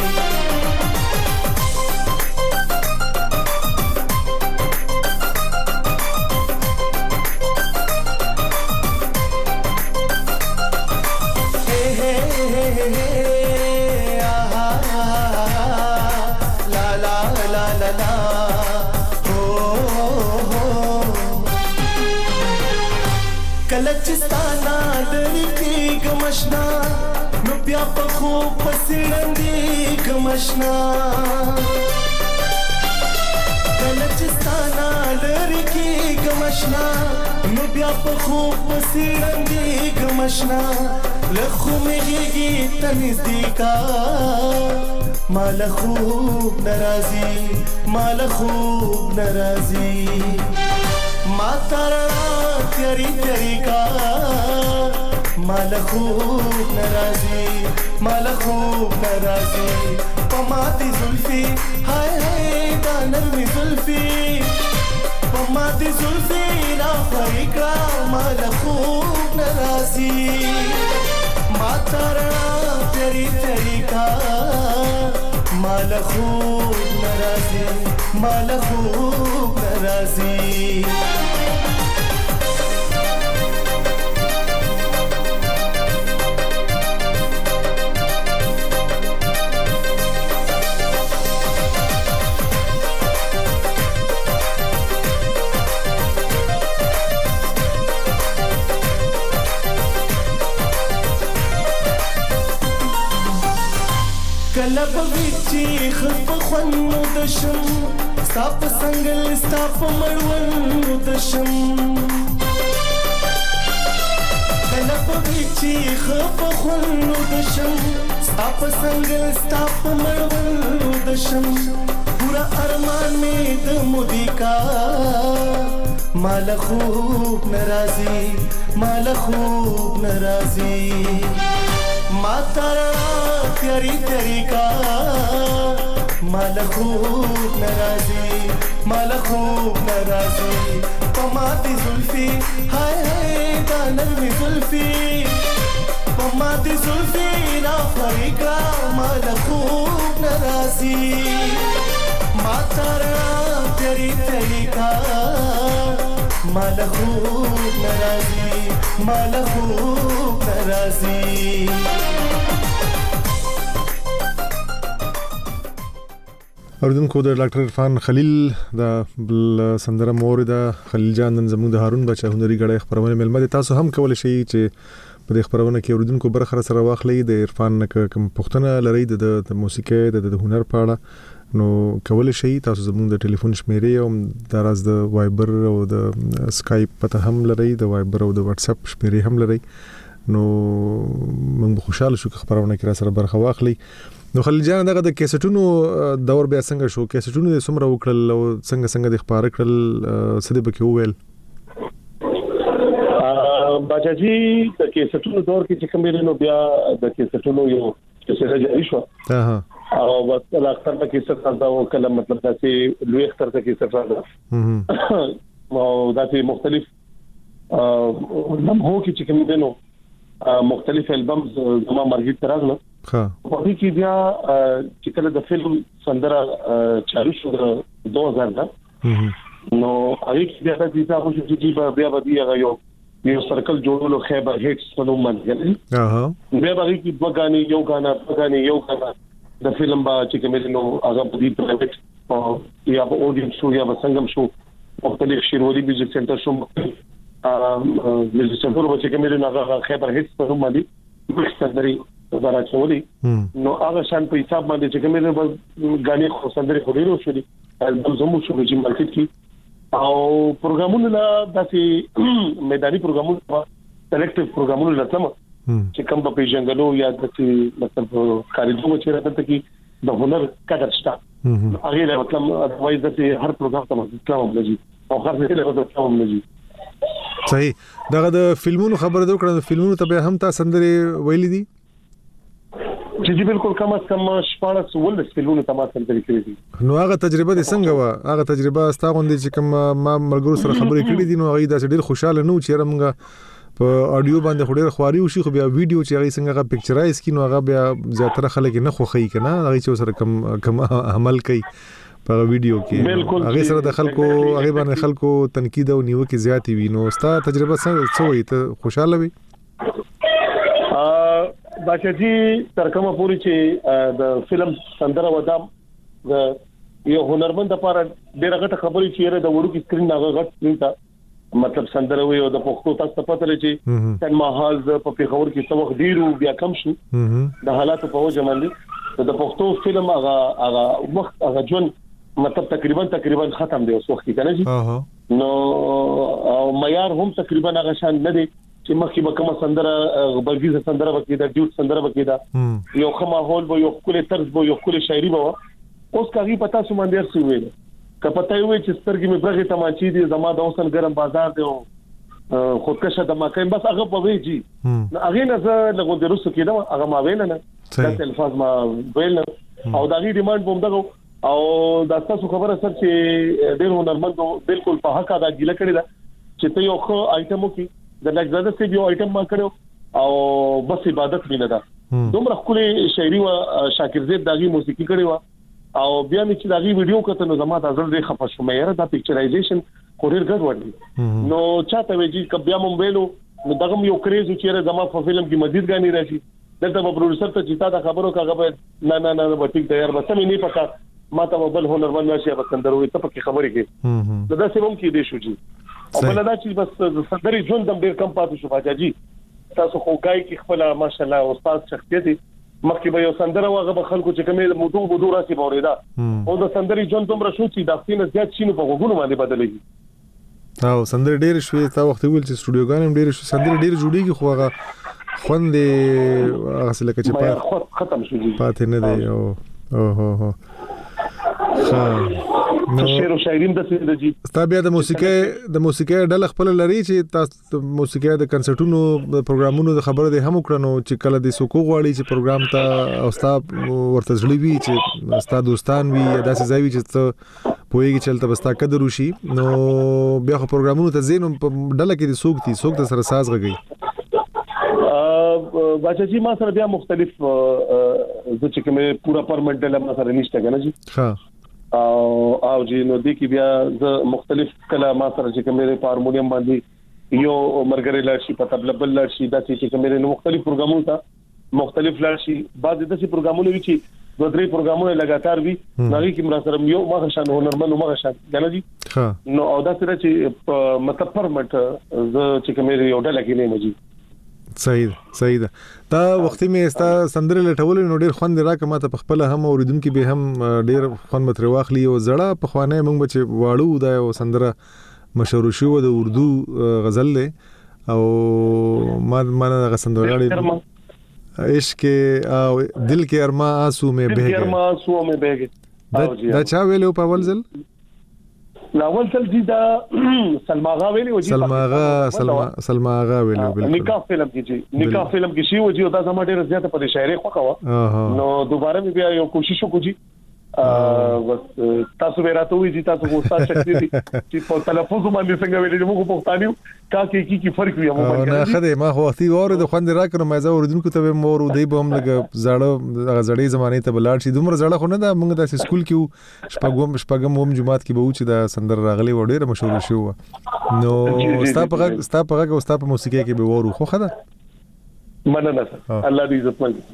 کلچستانا لری کی گمشنا نو بیا په خوب پسړندې گمشنا کلچستانا لری کی گمشنا نو بیا په خوب پسړندې گمشنا لخو میږي تنز دی کا مال خوب ناراضی ماترڑا تیاری کا مال خوب ناراضی پماتی زلفی ہائے دانوی زلفی دې زلفې را فریقا مال خوب نرازي ما ترا تیری طریقہ مال خوب نرازي مال خوب نرازي کلب ویچی خپ خونو دشم ستاپ سنگل ستاپ مړونو دشم کلب ویچی خپ خونو دشم ستاپ سنگل ستاپ مړونو دشم پورا ارمان می د مودی کا مال خوب ناراضی مال خوب ناراضی ما ترا تیری طریقہ مال خوب ناراضی مال خوب ناراضی پماتی زلفی ہائے ہائے دانرمی زلفی پماتی زلفی نا فریقہ مال خوب ناراضی ما ترا تیری طریقہ مال خوب ناراضی مال خوب ناراضی اوردونکو د ډاکټر عرفان خلیل د بل سندره مورده خلیل جان نن زموږ د هارون بچا هنري غړي خبرونه ملمه تاسو هم کولای شئ چې په دې خبرونه کې اوردونکو برخه سره واخلئ د عرفان کوم پښتنه لري د موسیقي د هنر په اړه نو کولای شئ تاسو زموږ د ټلیفون شمیرې او د راز د وایبر او د اسکایپ پته هم لري د وایبر او د واتس اپ شمیرې هم لري نو موږ خوشاله شو خبرونه کې را سره برخه واخلئ نو خلیل جان دغه د کیسټونو دور بیا څنګه شو کیسټونو د سمره وکړل او څنګه د خبر کړل سده بکې وویل باجاجي د کیسټونو دور کې چې کوم نو بیا د کیسټونو یو څه جاری شو او بس اکثر د کیسټ راځه او کله مطلب تاسو لوی اختر ته کیسټ راځه او داسې مختلف لمحو کې چې کوم نو مختلف البمز زما مرګ ترازله په دې کې بیا چې کله د فلم سندره چالو شو 2000 دا نو هغه کې بیا د دې تاسو چې بیا یو سرکل جوړولو خیبر هټس په نوم باندې بیا باندې کې دوه غانې یو غانا د فلم با چې کوم نو هغه په دې پرایویټ او یا په اودینس شو یا په سنگم شو مختلف شیرولي میوزیک سنټر شو میوزیک سنټر چې کوم نو هغه خیبر هټس په نوم باندې مستدري زرا چولي نو هغه شان په حساب باندې چې کوم نو غانې خو سندري خو ډیرو شو دي البم زمو شو چې مارکیټ کې او پروګرامونه لا داسې میداني پروګرامونه سلیکټیو پروګرامونه لته چې کوم په پیژنګلو یا د مطلب کاریدو چې راته کې د هنر قدر شته هغه مطلب وایي چې هر پروګرام ته اسلام لږی او هر څه له اسلام لږی صحیح دغه د فلمونو خبره دوکړه فلمونو ته به هم تاسو سندري ویلې دي چې بالکل کم از کم شپارس ولس فلمونو ته ما سندري کړې دي نو هغه تجربه د څنګه وا هغه تجربه ستاغوندې چې کوم ما ملګرو سره خبرې کړې دي نو هغه د ډېر خوشاله نو چې رمغه په اډیو باندې خوري خواري وشي خو بیا ویډیو چې هغه څنګه پکچرایز کینو هغه بیا زیاتره خلک نه خوخی کنه هغه چې سره کم عمل کوي په ویډیو کې هغه سره د خلکو هغه باندې خلکو تنقید او نیوکه زیاتی وي نو ستا تجربه څه وي ته خوشاله وي باچاجي تر کومه پوری چې د فلم سندره ودام د یو هنرمند لپاره ډېر غټه خبرې چې د وړو کې سکرین هغه غټ سکرین ته مطلب سندره وي او د پښتو تاسو پته لري چې تن ماحول په پیښور کې څو وخت ډیرو بیا کم شو د حالاتو په وجه باندې د پښتو فلم هغه وخت هغه جون مطلب تقریبا ختم دی اوس وخت کې کنه نو او معیار هم تقریبا هغه شان نه دی چې مخکې به کومه سندره بلګیزه سندره وکړي دا ډیوټ سندره وکړي دا یو خو ماحول به یو کله طرز به یو کله شاعري به اوس کاږي پتا سمندر څه ویل که پتا وي چې سترګې مې برغه تماچې دي زما د اوسن ګرم بازار دی خودکشه د ماکایم بس هغه په وی جی هغه نه زه لګو د روسو کې دا هغه ما ویل نه دا الفاظ ما ویل او دا غي ډیماند بوم دغه او دا تاسو خبره سره چې ډېر هنرمندو بالکل په حق ادا ګیله کړی دا چې ته یو خو آیټمو کې د لګزاده سي یو آیټم ما کړو او بس عبادت مینه ده دومره خولي شاعري او شاکر زید داغي موسیقي کړی و او بیا مې چې داغي ویډیو کته نو زما تاسو دې خپه شوم یاره دا پکچرایزیشن کوریر ګډ وړي نو چاته ویږي کبیا موبایلو نو دغه یو کریز چې زما په فلم کې مزید غاني راشي دلته په پروډوسر ته چې تا خبرو کاغه نه به ټیک دی یار بس مې نه پکا ما ته بل هنرمند نشي به سندروي ته پکې خبرې کې دا څه هم کې دي شو جی او بل دا چې بس سندري ژوند دم ډیر کم پاتې شو باجی تاسو خو گای کې خپل ماشاءالله استاد شخصیت مخکې به یو سندره واغه به خلکو چې کومه موضوع راسي بوریدا او د سندري ژوند دومره شو چې د خپل زیات شینو په وګونو باندې بدلېږي او سندري ډیر شوې تا وخت ویل چې سټوډیوګان ډیر شو سندري ډیر جوړیږي خو هغه خوندې هغه څه لکه چې ختم شو پاتې نه دی او شعر او شاعرین د څه د جی بیا د موسیقي ډله خپل لري چې تاسو موسیقي د کنسرټونو د پروګرامونو د خبره ده هم کړنو چې کله د سوکو غواړي چې پروګرام ته او استاد ورته ځړوي چې استاد دوستان وي یا داسې ځای وي چې ته پوهیږي چې تل بستا قدر وشي نو بیا خو پروګرامونو ته زینم په ډله کې د سوک د سره ساز غږی باچا ما سره بیا مختلف د چې کومه پورا پرمنټ ډله ما سره نشته کنه جی ها او جی نو د کی بیا د مختلف کله ما سره چې کومه هارمونیم باندې یو مرګري لاشي په تبل بل لاشي د چې کومه مختلف پروګرامونو ته مختلف لاشي بعض د څه پروګرامونو وی چې دوه درې پروګرامونه لګاتار وي نغې کې مرا سره یو ما شان هنرمند ما شان کنه جی نو او دا سره چې مطلب پرمنټ ز چې کومه یو ډله کې نه مجي صحیح ده دا وختي مې استا سندره لټول نو ډیر خوند راکه ماته په خپل هم اوریدونکو به هم ډیر خوند متر واخلي او زړه په خوانه موږ بچ واړو دا یو سندره مشهور شو د اردو غزل له او ما غ سندره عشق او دل کے ارما آنسو میں بہہ گئے دا چا ویلو په ولزل لاول تل دي دا سلما غا ویلي او سلما غا ویلو بالکل نکاح فلم کې شي او جی دا زما ډیره زیاته په شاعري خوښه نو دوباره بیا یو کوشش وکړي بس تاسو به راته وي چې تاسو کو استاد شخصي دي چې په تلفظ باندې څنګه ویلې موږ په پښتانیو کی فرق وي موږ نه خدای ما خو وختي وره د خوند راکړم ما زه اوردونکو ته مور ودی به هم لګ زړې زمانه ته بلاړ شي دومره زړه خو نه دا موږ د سکول کې شپږم هم جمعات کې به و چې دا سندر راغلي و ډیره مشهور شو نو ستا په غږ او ستا په موسیقي کې به ورو خو خدا مننه الله دې عزت مند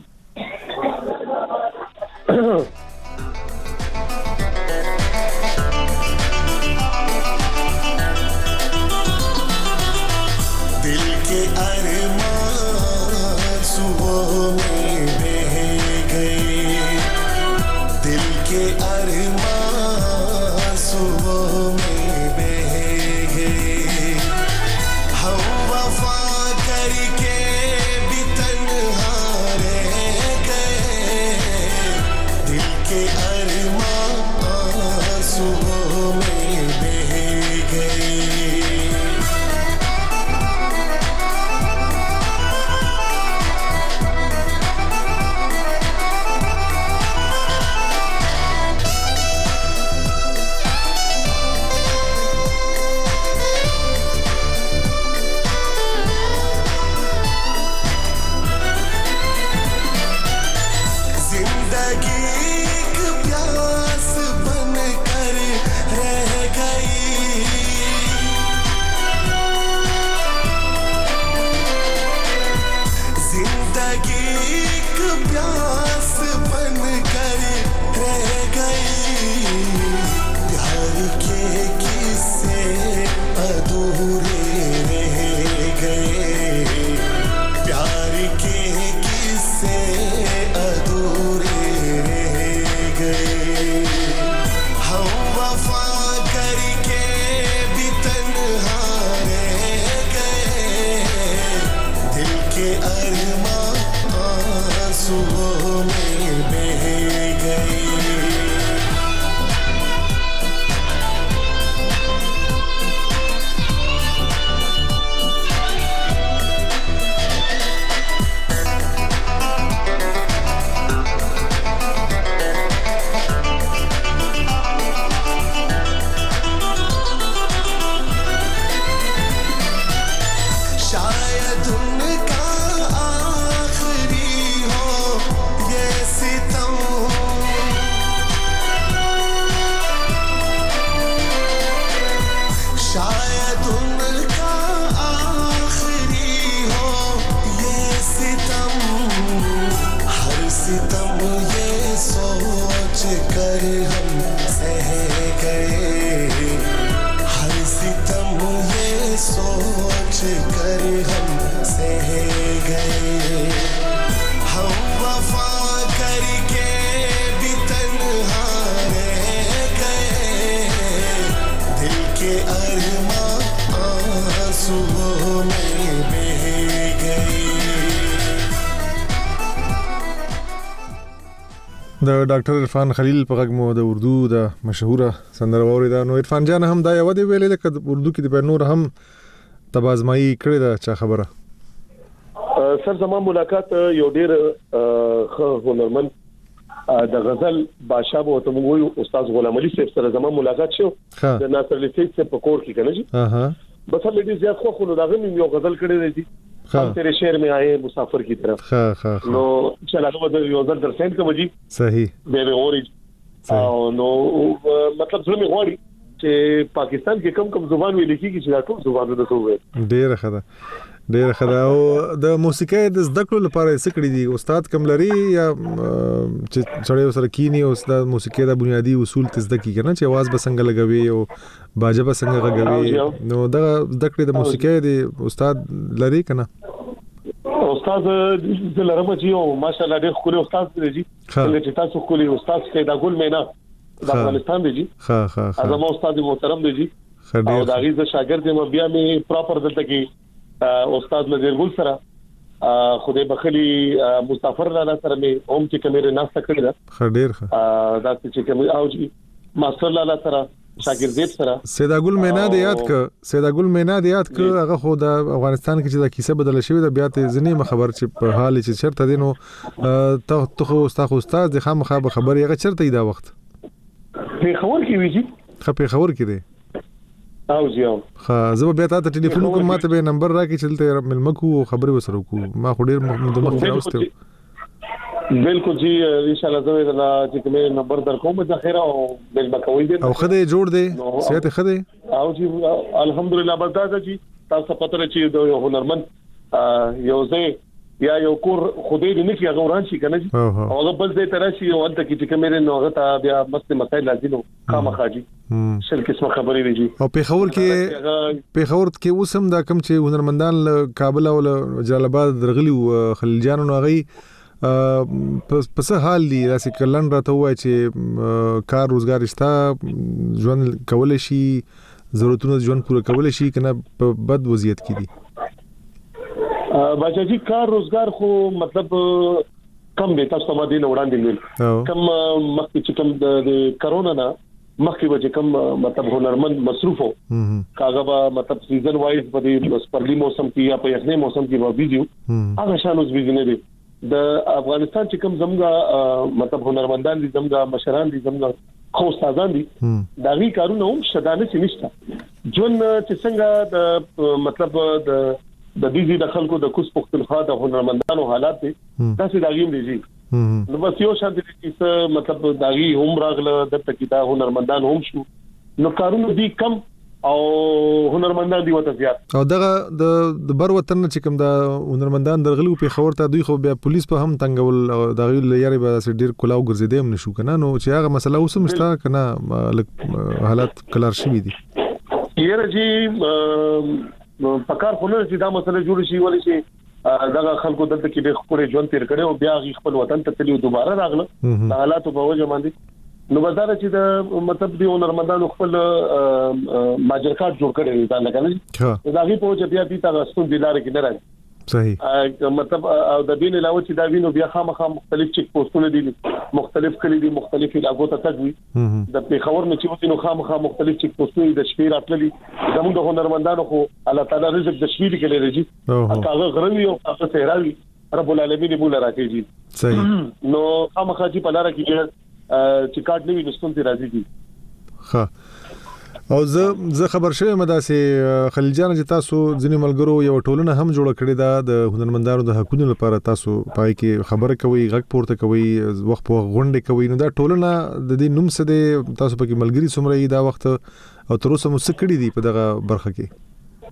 कर हमसे गए, हम वफा करके भी तन्हा रह गए, दिल के अरमां आंसुओं में बह गए। د ډاکټر عرفان خلیل په غږ مو د اردو د مشهوره سندره واوریده. نو عرفان جان هم دا یو دی ویلې د اردو کې د نور هم تبازمایي کړی دا چا خبره سر زموږ ملاقات یو ډیر هنرمند د غزل بادشاہ بو ته وایو استاد غلام علي صاحب سره زموږ ملاقات شو د ناصر علي صاحب په کور کې کنه جی بس هم دې زیات خو نو داغه یو غزل کړی دی हम तेरे शहर में आए मुसाफिर की तरफ नो चला लो यो ځل در سند کوم جی صحیح به اوري نو مطلب زمي غواړي چې پاکستان کې کم زبان ویل کیږي چې دا ټول زبانونه څه وي ډېر خدا او د موسیقۍ د زده کړو لپاره څه کړی دي استاد کم لري یا چې چړې سره کینی او د موسیقۍ د بنیادی اصول ته زده کیږي نه چې आवाज به څنګه لګوي او باجه به څنګه غږوي نو دا زده کړې د موسیقۍ د استاد لري کنه استاد د لرمه جی او ماشاءالله ډېر خوري استاد دی چې تاسو خوري استاد کې دا ګل مینا د افغانستان دی جی اعظم استاد محترم دی جی او دا غیز شاګرد یم بیا مې پراپر دلته کې استاد نذیر ګل سره خدای بخلی مسافر لاله سره مې اوم چې کمره ناشته کړی دا ډېر دا چې کوم او جی ماستر لاله سره شاګردیت سره سیدا ګل مینا د یاد ک هغه خو د افغانستان کې چې دا کیسه بدل شوې ده بیا ته ځنی خبر چې په حال چې چرته دینو ته خو استاد د خامخا خبر یې چرته دا وخت په خبر کې ویجی په خبر کې دی او زیاو زه بیا ته ټلیفون کوم ماته به نمبر راکې چلته ملمکو خبرې وسره کو ما خو ډیر مخ راوسته بالکل جی ان شاء الله زه دا چې کوم نمبر در کوم د خیره او بل بکوي دي او خدای جوړ دی صحت خدای او جی الحمدلله برداشت جی تاسو پته چې د هنرمند یو ځای یا یو کور خدای دې نه کې غوران شي کنه او هغه بل ځای ته راشي او انت کې چې کومره نو هغه ته بیا مست مسایل لازم خامخاجي شل قسمه خبرې ویجی او پیښور کې اوسم دا کم چې هنرمندان کابل او جلال آباد درغلي خلیل جان نو غي پس حال دی راسي کلن راته وای چې کار روزګار شته ژوند کول شي ضرورتونه ژوند پوره کول شي کنه په بد وضعیت کې دي باچا جی کار روزګار خو مطلب کم دی تاسو ما دي وړاندې ویل کم مخکې چې کم د کرونا نه مخکې وجه کم مطلب هنرمند مصروف وو کاغه مطلب سیزن وایز په دې سپرلی موسم کې یا په یخنۍ موسم کې به بيزیو هغه شانوس بيزی نه دي د افغانستان چې کم زموږه مطلب هنرمندان دي زموږه مشران دي زموږه خو استادان دي دا غي کارونه هم شدانه چې نشته جون چې څنګه د مطلب د دې د خلکو د کوس پختونخوا د هنرمندانو حالات دي تاسو دا غیم دي نو بس یو شان دي چې مطلب داغي هم راغله د تکیدا هنرمندان هم شو نو کارونه دي کم او هنرمندان دي وته زیات او دغه د بر وطن چې کوم د هنرمندان درغلو په خبر ته دوی خو بیا پولیس په هم تنګول دغه لري به ډیر کلاو ګرځیدم نشو کنه نو چې هغه مسله اوس مشته کنه حالات کلار شوي دي یره جی پکار خو نه چې دا مسله جوړ شي ولې چې دغه خلکو دلته کې د خپل ژوند تیر کړي او بیا غي خپل وطن ته تللی دوباره راغله حالاتو په وجه باندې نو بازار چې د مطلب دی هنرمندانو خپل ماجر کارت جوړ کړي دا نه کوي دا غي په وجه بیا دي تاسو د لارې کې نه راځي صحیح مطلب او د دین علاوه چې دا وینو بیا خامخا مختلف چیک پوسټونه دي مختلف کلی دي مختلف علاقو ته تګوي د پیښور نه چې وینو خامخا مختلف چیک پوسټونه د شپې راتللي زموږ د هنرمندانو خو الله تعالی رزق د شپې کې لري هغه غروي او هغه سهراوي رب العالمین مولا راکېږي صحیح نو خامخا چې په لار کې چې کارت نه وي نستون ته راځي دي ها او زه خبر شوم مداسه خلیل جان چې تاسو ځینې ملګرو یو ټولنه هم جوړ کړې ده د هنرمندانو د حقوقو لپاره تاسو پای کې خبره کوي غږ پورته کوي وخت په غونډه کوي نو دا ټولنه د دې نوم څه دی تاسو په کې ملګری څومره دا وخت او تر اوسه مو څه کړی دي په دغه برخه کې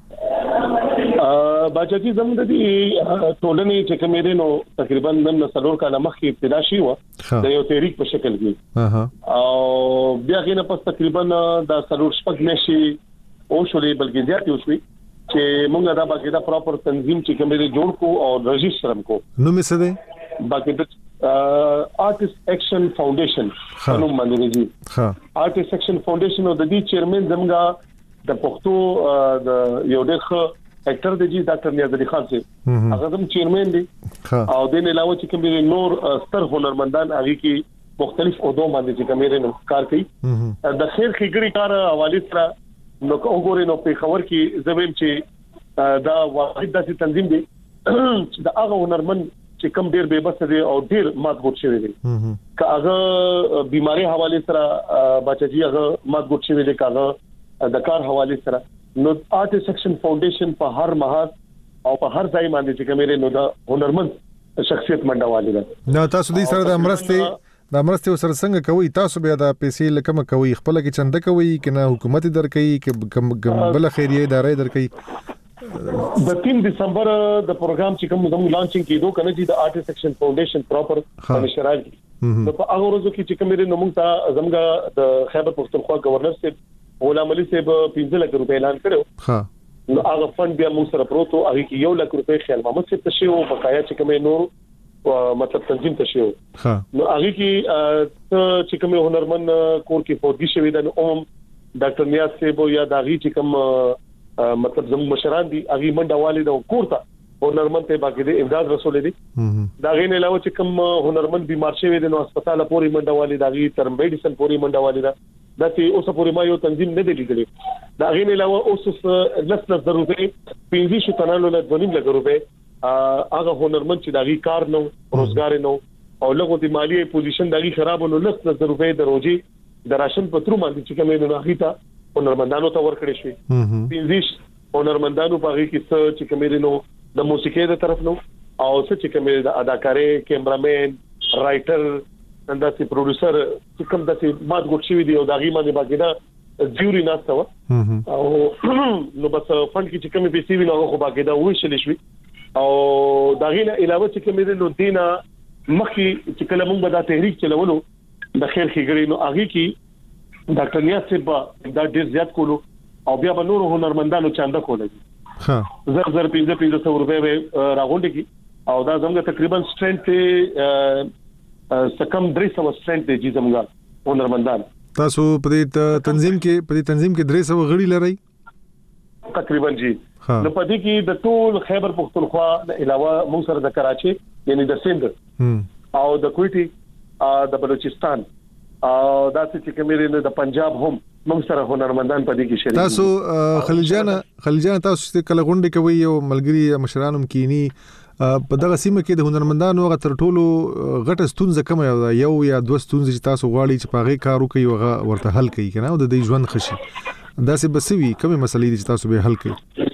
باچاجي زموږ د دې ټولنې چې کومې نو تقریبا نن سلور کاله مخکې ابتدا شي و د یو تحریک په شکل کې او بیا غینه پس تقریبا د سلور شپږ نشي او شولې بلکې زیات شوي چې موږ دا باقاعده پراپر تنظیم چې کومې جوړ کو او رجسټر هم کو. نو مې څه ده باقاعده آرټست ایکشن فاونډیشن نوم باندې دی. آرټست ایکشن فاونډیشن او د دې چیرمن زموږ د پښتو د یو ډېر اکټر دی ډاکټر نیاز علي خان سي هغه هم چیرمن دی او د نه علاوه چې کوم نور ستر هنرمندان هغه کې مختلف عہدو باندې چې کومې کار کوي. د خیر خګړي کار حواله سره نو وګورئ نو په خبر کې زویم چې دا واحد داسې تنظیم دی چې دا هغه هنرمند چې کم ډیر به بس دی او ډیر مات ګوت شوی دی که هغه بيماري حواله سره بچي هغه مات ګوت شوی دی کاغه د کار حواله سره نو آرټست ایکشن فاونډیشن په هر محاذ او په هر ځای باندې چې کومې نو دا هنرمند شخصیت منډواله ده. نو تاسو دې سره د مرسته سره څنګه کوي؟ تاسو بیا د پیسې لکه کوي خپل کې چنده کوي کنه حکومت درکې کې بل خیریه ادارې درکې؟ د 3 دسمبر د پروګرام چې کوم زموږ لانچینګ کیدو کنه چې د آرټست ایکشن فاونډیشن پراپر نشرال نو په هغه ورځو کې چې کومې نو موږ ته زموږ د خیبر پختونخوا گورنر صاحب غلام علي صاحب 15 لک روپے اعلان کړو نو هغه فند بیا موږ سره پروتو هغه کې 1 لک روپے خیال محمد صاحب تشو بقایا چې کومې نور مطلب تنظیم تشو نو هغه کې چې کومې هنرمن کور کې فوجي شوی د ډاکټر نیاز صاحب یا داغي چې کوم مطلب زموږ مشران دي هغه منډه والد او کورته هنرمن ته باقاعده امداد رسول دي دا غین علاوه چې کوم هنرمن بیمار شوی د نو هسپتال پورې منډه والد هغه تر میډیسن پورې منډه والد دا چې اوس پورې ما یو تنظیم نه دی لیدلی دا غین علاوه اوس لسنه ضروري 15 تنانو له 2.5 لک روپے هغه هنرمند چې داغي کار نو روزګار نو او لغه د مالی پوزیشن داغي خراب نو لسنه روپے د روزي د راشن پترو باندې چې کومه نه هیته هنرمندانو ته ورکړی شي 15 هنرمندانو په هغه کې چې کومه نو د موسیقي د طرف نو او چې کومه د اداکارې کیمرامین رائټر انداسي پروډوسر چې کوم داسې مات ګوت شوی دی او داغي باندې باقاعده جیوري ناسته و او نو بس فند کې چې کومې پیسې ویني هغه خو باقاعده وښل شي او داغي نه علاوه چې کومې نو دینا مخکي چې کله موږ به دا تحریک چلولو د خیر خګړي نو هغه کې ډاکټر نیاز صاحب دا ډیر زیات کولو او بیا به نور هنرمندانو چاندا کولای زر 1500 روپے راغونډي کی او دا زموږ تقریبا سټرنث سکم 300 سټرنث دی چې زموږ هنرمندان تاسو په دې تنظیم کې 300 غړي لري تقریبا جی نو په دې کې د ټول خیبر پختونخوا د علاوه موږ سره د کراچي یعنی د سند او د کوټي د بلوچستان او دا چې کومې د پنجاب هم موږ سره هنرمندان په دې کې شریک تاسو خلیجان تاسو کله غونډه کوي او ملګری مشرانم کینی په دغه سیمه کې د هنرمندانو غو تر ټولو غټه ستونزه کومه یو یا دوه ستونزې چې تاسو غواړئ چې پاغه کار وکړي او ورته حل کړي کنه او د دې ژوند خشي دا څه بسوي کومه مسلې چې تاسو به حل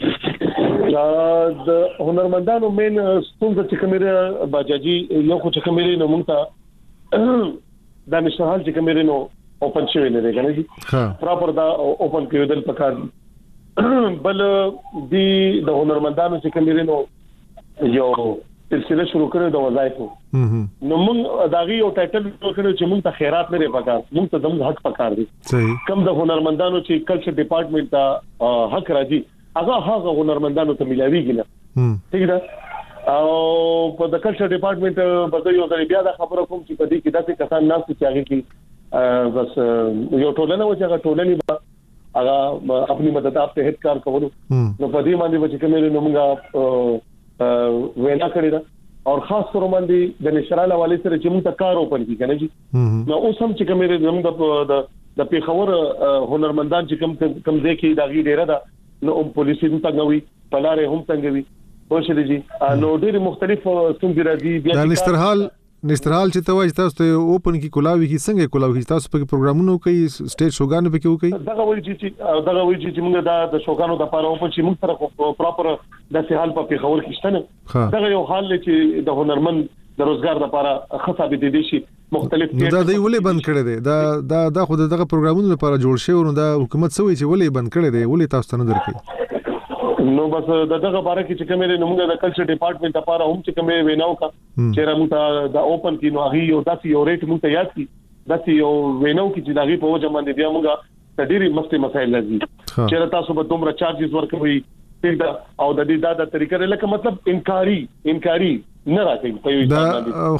کړئ؟ د هنرمندانو مین ستونزه چې کومه باجاجي یو خو چې کومه نو مونږ ته دا نشهال چې کومه نو اوپن شوی نه دی کنه جی پراپر دا اوپن کېدل پکار بل دی د هنرمندانو چې کومه نو یو سلسله شروع کړو د وظایفو نو موږ داغي او ټایټل کړو چې موږ ته خیرات نه لري پکار موږ ته د حق پکار دي کم د هنرمندانو چې کلچر ډپارټمنټ ته حق راځي هغه هنرمندانو ته ملایويږي نه ٹھیک ده او په د کلچر ډپارټمنټ په یو ځای بیا دا خبره کوم چې په دې کې داسې کسان ناس چې هغه کې بس یو ټولنه و چې هغه ټولنه هغه خپل مدد ته هیڅ کار کولو نو په دې باندې چې کومه نو موږ وینا کړی دا او خاص طور باندې د نشراله والي سره چې موږ ته کار اوپن کی کنه جی نو اوس هم چې کومه زموږ د پیښور هنرمندان چې کم ځای کې داغي ډیره ده نو پولیسو ته څنګه وي پلاره هم څنګه وي وښه دي نو ډېر مختلف څنګه راځي بیا نسترحال چې توای تاسو ته اوپن کی کولاوي کی څنګه کولاوي تاسو په پروګرامونو کوي سټیج شوګانو په کې وکي دغه وایي چې موږ د شوګانو د لپاره اوپن چې موږ سره پراپر د سهال په پیښور کې شته دغه یو حال چې د هنرمند د روزګار لپاره خصابې دي شي مختلف دا دی ولې بند کړی دی دا خو دغه پروګرامونو لپاره جوړ شوی نو دا حکومت سوي چې ولې بند کړی دی ولې تاسو ته نه درکې نو بس دغه باره کې چې کومه نمونه د کلچر ډپارټمنټ لپاره هم چې کومه ویناو کا چې راځه د اوپن کې نو هغه یو داسې یو ریټ مونږ ته یاد کی داسې یو ویناو کې چې دغه په وجه باندې بیا موږ ډېری مستي مسایل لري چې تاسو به دومره چارجز ورکوي او د دې دا طریقې لکه مطلب انکاری نه راځي په یو دا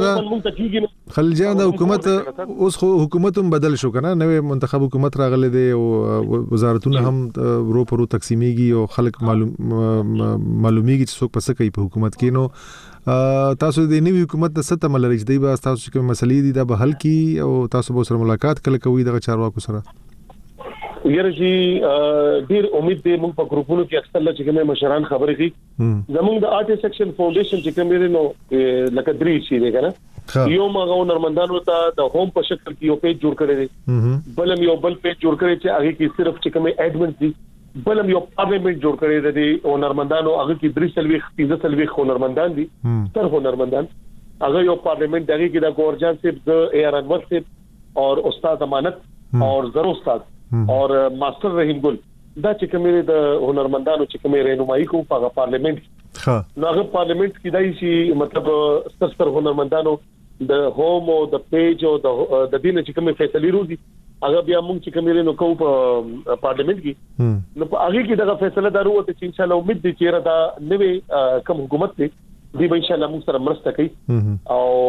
خلجان د حکومت اوس حکومت هم بدل شو کنه نوې منتخب حکومت راغله دی او وزارتونه هم رو پرو تقسیمیږي او خلک معلومیږي چې څوک پس کوي په حکومت کې نو تاسو د نوې حکومت د ستم لري چې دی به تاسو کوم مسلې دي دا به حل کی او تاسو به سره ملاقات کله کوي د چارواکو سره یرجی ډیر امید دې موږ په ګروپونو کې اکثر چې کومه مشران خبرې کوي زموږ د آرټ سیکشن فاونډیشن چې کومه نو لکه درې شي دی کنه یو ماغو نرمندانو ته د ہوم په شکل کې یو پیج جوړ کړی دی بلم یو بل پیج جوړ کړی چې هغه کې صرف چې کومه ایڈمن دي بلم یو پارلیمنت جوړ کړی دی او نرمندانو هغه کې 3 خو نرمندان دي تر خو نرمندان هغه یو پارلیمنت دغه کې د ګورجان صاحب د اے آر انور صاحب او استاد امانت اور زرو استاد اور ماستر رحیم ګل دا چې کومه د هنرمندانو چې کومه رهنمایي کوي په پارلیمنت نو هغه پارلیمنت کې دای شي مطلب ستر هنرمندانو د هوم او د پیج او د دینه چې کومه فیصله روزي هغه بیا موږ چې کومه نو کوو په پارلیمنت کې نو هغه کې دغه فیصله دارو ته چې ان شاء الله امید دي چې را دا نوې کوم حکومت دی به ان شاء الله موږ سره مرسته کوي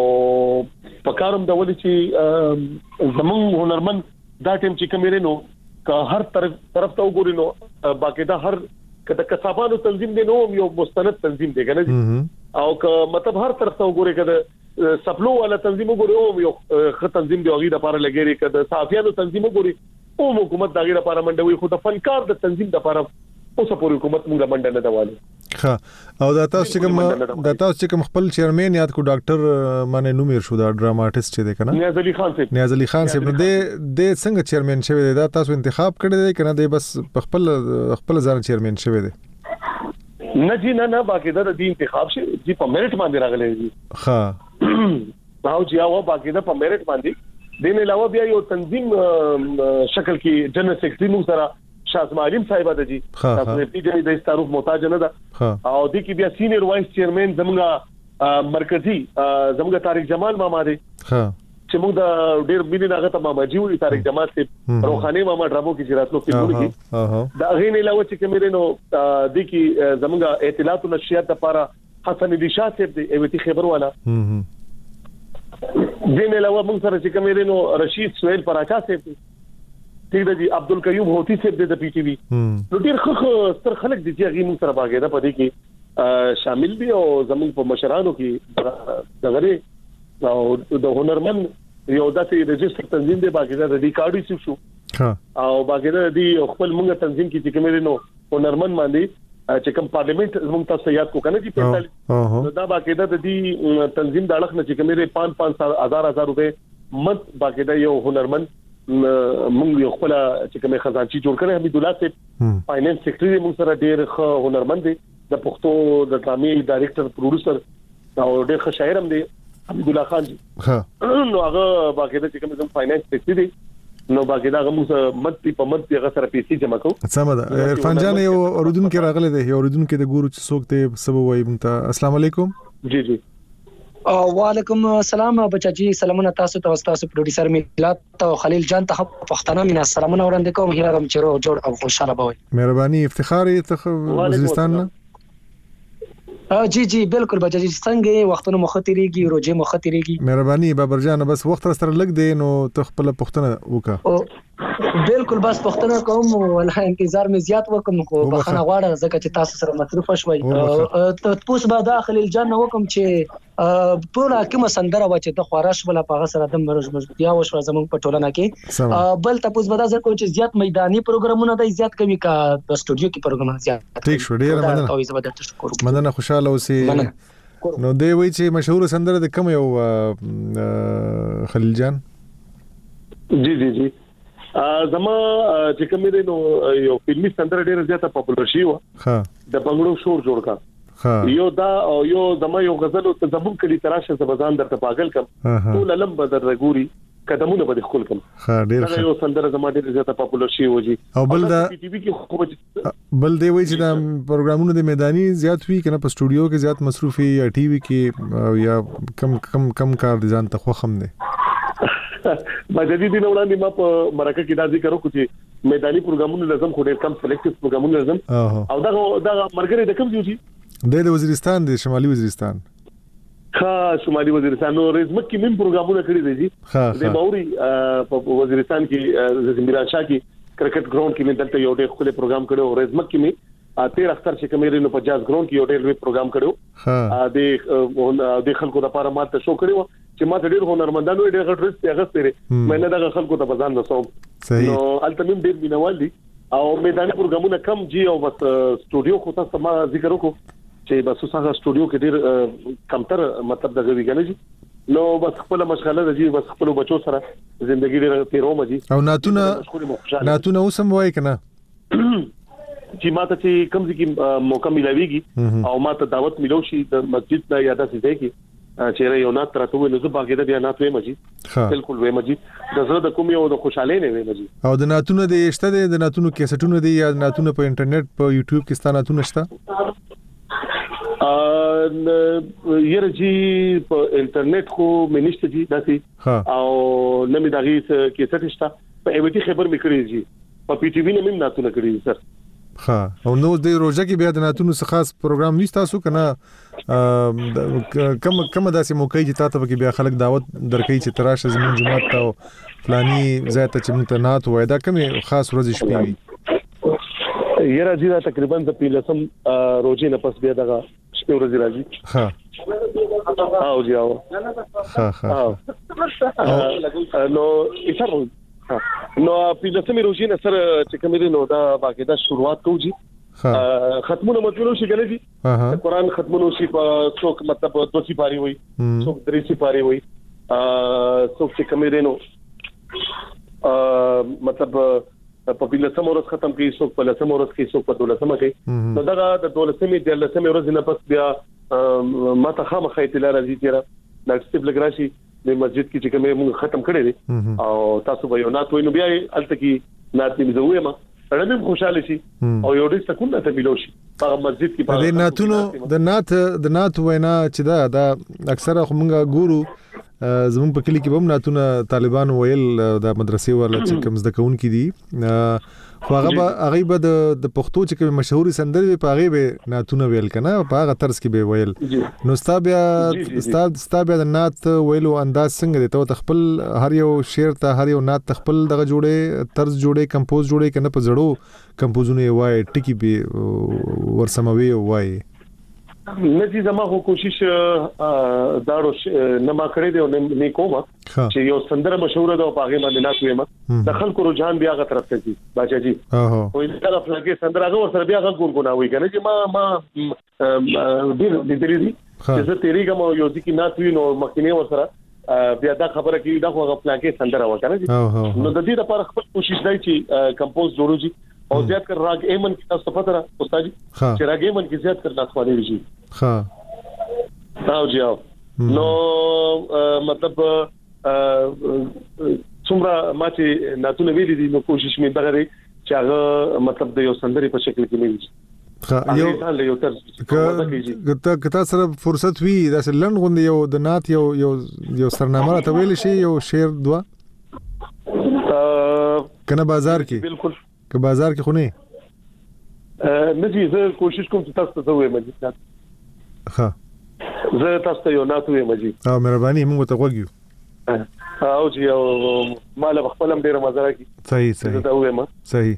او په کاروم د ولې چې زموږ هنرمند دا ټیم چې کومې نو که هر طرف ته وګورئ نو باقاعده هر کله کسبانو تنظیم دی نو یو مستند تنظیم دی کنه او که مطلب هر طرف ته وګورئ کله سپلو ولا تنظیم وګورئ یو خ تنظیم دی هغه د لپاره لګیږي کله صحافیانو تنظیم وګورئ او حکومت دغه لپاره منډوي خو د فنکار د تنظیم لپاره اوس په حکومت موږ منډه نه دواله ها او دا تاسو کوم خپل چیرمن یاد کو ډاکټر معنی نومیر شو دا ډراما آرټیست چې دی کنه نیاز علي خان صاحب د څنګه چیرمن شوی دی دا تاسو انتخاب کړی دی کنه دی بس خپل ځان چیرمن شوی دی نه جی نه باقاعده د دې انتخاب شي چې په میرټ باندې راغلی دی ها او چې هغه باقاعده په میرټ باندې دین علاوه بیا یو تنظیم شکل کې جنرال سیکریټری مو سره شاه معلم صاحب د جی تاسو پیډي د تعارف محتاج نه ده او د کی بیا سینیئر وایس چیرمن زموږه مرکزی زموږه طارق جمال ماما دی چې موږ د ډیر مینه هغه ته ماما جی وی طارق جمال صاحب روخاني ماما ډرامو کې جراتلو فلمونه کې دا غین علاوه چې کومه نو د کی زموږه اطلاعات او نشریات لپاره حسن علي شاه صاحب دی ایوتی خبر والا دین علاوه موږ سره چې کومه نو رشید سہیل پراچا صاحب ټیک دی عبدالقیوم هوتی صاحب د پی ټی وی نو ډیر ستر خلک دي چې هغه موږ سره باغیده پدې کې شامل دي او زموږ په مشرانو کې دغه او د هنرمند یو داسې رجستر تنظیم دی باغیده د ریکارډ شو او باغیده دی خپل موږ تنظیم کې چې کومه نو هنرمند باندې چې کوم پارلیمنت موږ تاسو یاد کو کنه چې 45 نو دا باغیده د دې تنظیم د اړخ نه چې کومه 5,000 روپے مت باغیده یو هنرمند موږ یو خپل چې کومه خزانچی جوړ کړی حمید الله صاحب فاینانس سیکریټری موږ سره ډیر ښه هنرمند دی د پښتو د ډرامې ډایریکټر پروډوسر او ډیر ښه شاعر هم دی حمید الله خان جی نو هغه باقاعده چې کوم فاینانس سیکریټری دی نو باقاعده هغه موږ مدتي په مدتي هغه سره پیسې جمع کوو سم ده عرفان جان یو اوردونکو راغله دی یو اوردونکو د ګورو چې څوک ته سبب وایي مونږ السلام علیکم جی وعلیکم السلام بچاجي سلامونه تاسو ته تاسو پروډوسر میلاد او خلیل جان ته پښتنه مینا سلامونه وړاندې کوم هیلم چیرو جوړ او خوشاله بوي مهرباني افتخار وزیرستان جی بالکل بچاجي څنګه وختونه مختريږي روزه مختريږي مهرباني بابر جان بس وخت سره لګ دی نو تخپل پښتنه وکا بالکل بس پښتنه کوم ولا انتظار می زیات وکم خو بخنه غواړم ځکه چې تاسو سره مصروف شوي ته پوس به داخل الجنه وکم چې پوره کومه سندره و چې د خوراش ولا په سره د مرز مضبوطیا او شو زمون په ټولنه کې بل تاسو به دا ځکه چې زیات میداني پروګرامونه د زیات کمی کا د سټوډیو کې پروګرام زیات ټیک شو ډیر مننه خوشاله اوسئ نو دی وی چې مشهور سندره د کوم یو خلیل جان جی زما چې کوم دی نو یو فلمي سندره ډیره زیاته پاپولر شي و د بنگړو شور جوړ کا یو دا او یو زما یو غزل او تزبون کلی تراشه زبزان درته پاگل کم ټول علم بدر رګوري قدمونه به خپل کم ډیر یو سندره زما ډیره زیاته پاپولر شي و جی او بل دا ټي وي کې بل دی وای چې دا پروګرامونه د میداني زیات وی کنه په سټوډیو کې زیات مصروفي یا ټي وي کې یا کم کار دي ځان ته خو خم دي باندې دي نو وړاندې ما په مرکه کې دا ذکر وکړ چې میداني پروګرامونه لازم خو ډېر کم سلیکټیو پروګرامونه لازم او دا مرګره د کوم ځای د وزیرستان د شمالي وزیرستان شمالي وزیرستان نو رزمک کې مم پروګرامونه کړی دي د باوري په وزیرستان کې د زمیران شاه کې کرکټ ګراوند کې مې دلته یو ډېر خپل پروګرام کړو رزمک کې مې 13 اختر چې کومې نو 50 ګراوند کې یو ډېر لوی پروګرام کړو د خلکو لپاره ماته شو کړو چې ما ډېر هنرمندانو ډېر غټ ریس اغستره مې نه د خلکو ته بزان نسوم نو التمیم ډېر بینوال دي او میداني پروګرامونه کم جی او بس سټوډیو خو تاسو ما ذکر وکړو چې بس څنګه سټوډیو کې ډېر کمتر مطلب د غوي غنجي نو بس خپل مشغله دي بس خپل بچو سره ژوندۍ ډېر تیروم دي او ناتونه اوسم وای کنه چې ماته چې کوم ځکه موقع ملويږي او ماته دعوت ملو شي د مسجد نه یاده سي ځای کې چې یو نات راته وي نو زه باګه د بیا نات وې مجي بالکل وې مجي د زړه د کوم یو د خوشاله نه وې مجي او د ناتونو د شته د ناتونو کیسټونو دی یا ناتونو په انټرنیټ په یوټیوب کې ستانه ناتونه شته یرجی په انټرنیټ خو منشت دي داسي او نمې دغه کیسټ شته په ایوټي خبر میکړي جی په پی ټی وی نه مم ناتونه کړی سر او نو د روزه کې بیا د ناتونو څخه خاص پروګرام نشته تاسو کنه کم داسې موقع چې تاسو کې بیا خلک دعوت درکې چې تراشه زمون جماعت ته فلاني ځای ته چې مونږ نات وای دا کوم خاص ورځ شپې وي یره جی تقریبا د پیلسم روزي نه پس بیا دغه شپې ورځ راځي او جی او نو ایثار نو پیلسمې روزي نه سره چې کومې نو دا باقاعده شروعات کوجی ختمونه مطلب شي کنه جی قرآن ختمونه شي په څوک مطلب 2 سپاری وي څوک 3 سپاری وي څوک چې کومې نو مطلب په پیلسم ورځ ختم کی څوک په لسم ورځ کې څوک په دولسمه کې نو دا د دولسمې د لسمې ورځ نه پس بیا ماته خامخې تل راځي چې نکسټ بلګراشي د مسجد کې چې کومه موږ ختم کړی دي او تاسو به یو نات وینو بیا الته کې نات دې زوې ما رنه خوشاله شي او یو ډېر سکون ته ملو شي په مسجد کې د ناتونو د نات وینا چې دا اکثره موږ ګورو زمون په کلی کې بم ناتونه طالبان ویل د مدرسې ورل چې کوم زده کون کې دي خو هغه به د پښتو چې کوم مشهوري سندرې په هغه به ناتونه ویل کنه په هغه طرز کې به ویل نو ستابیا د نات ویلو انداز څنګه دی ته خپل هر یو شعر ته هر یو نات خپل دغه جوړې طرز جوړې کمپوز جوړې کنه په زړو کمپوزونه وای ټکی به ورسموي وای نزي زما خو کوشش داړو نه ما کړی دی نه کومه چې یو سندره مشهور ده او هغه باندې نات وېما د خلکو رجحان بیا غا طرف ته دي باچا جی او ان شاء الله فلګي سندره غو سره بیا غا ګونګوناوي کنه چې ما دې دې دي چې زه تیری کوم یو ځکه نات وینو مخکینه ور سره بیا دا خبره کې دا خو فلګي سندره وکړه نو د دې لپاره خپل کوشش دی چې کمپوز جوړو او زیات کر راګ ایمن کی تاسو پته را استاد جی چې راګ ایمن کی زیات کر ناسوالي وشي او جی نو مطلب څومره ما چې ناتونه ویلي دي نو کوشش مې دغه چې هغه مطلب د یو سندري په شکل کې نه وي کته سره فرصت وي دا لن غوند یو د نات یو سرنامه ته ویل شي یو شعر دوا کنه بازار کې بالکل که بازار کې خو نه نجی زه کوشش کوم چې تاسو ته وې مجید زه تاسو ته یو نات وې مجید او مهرباني موږ ته وګیو او جی او مال خپلم ډیره مزه راکې صحیح زه ته وې ما صحیح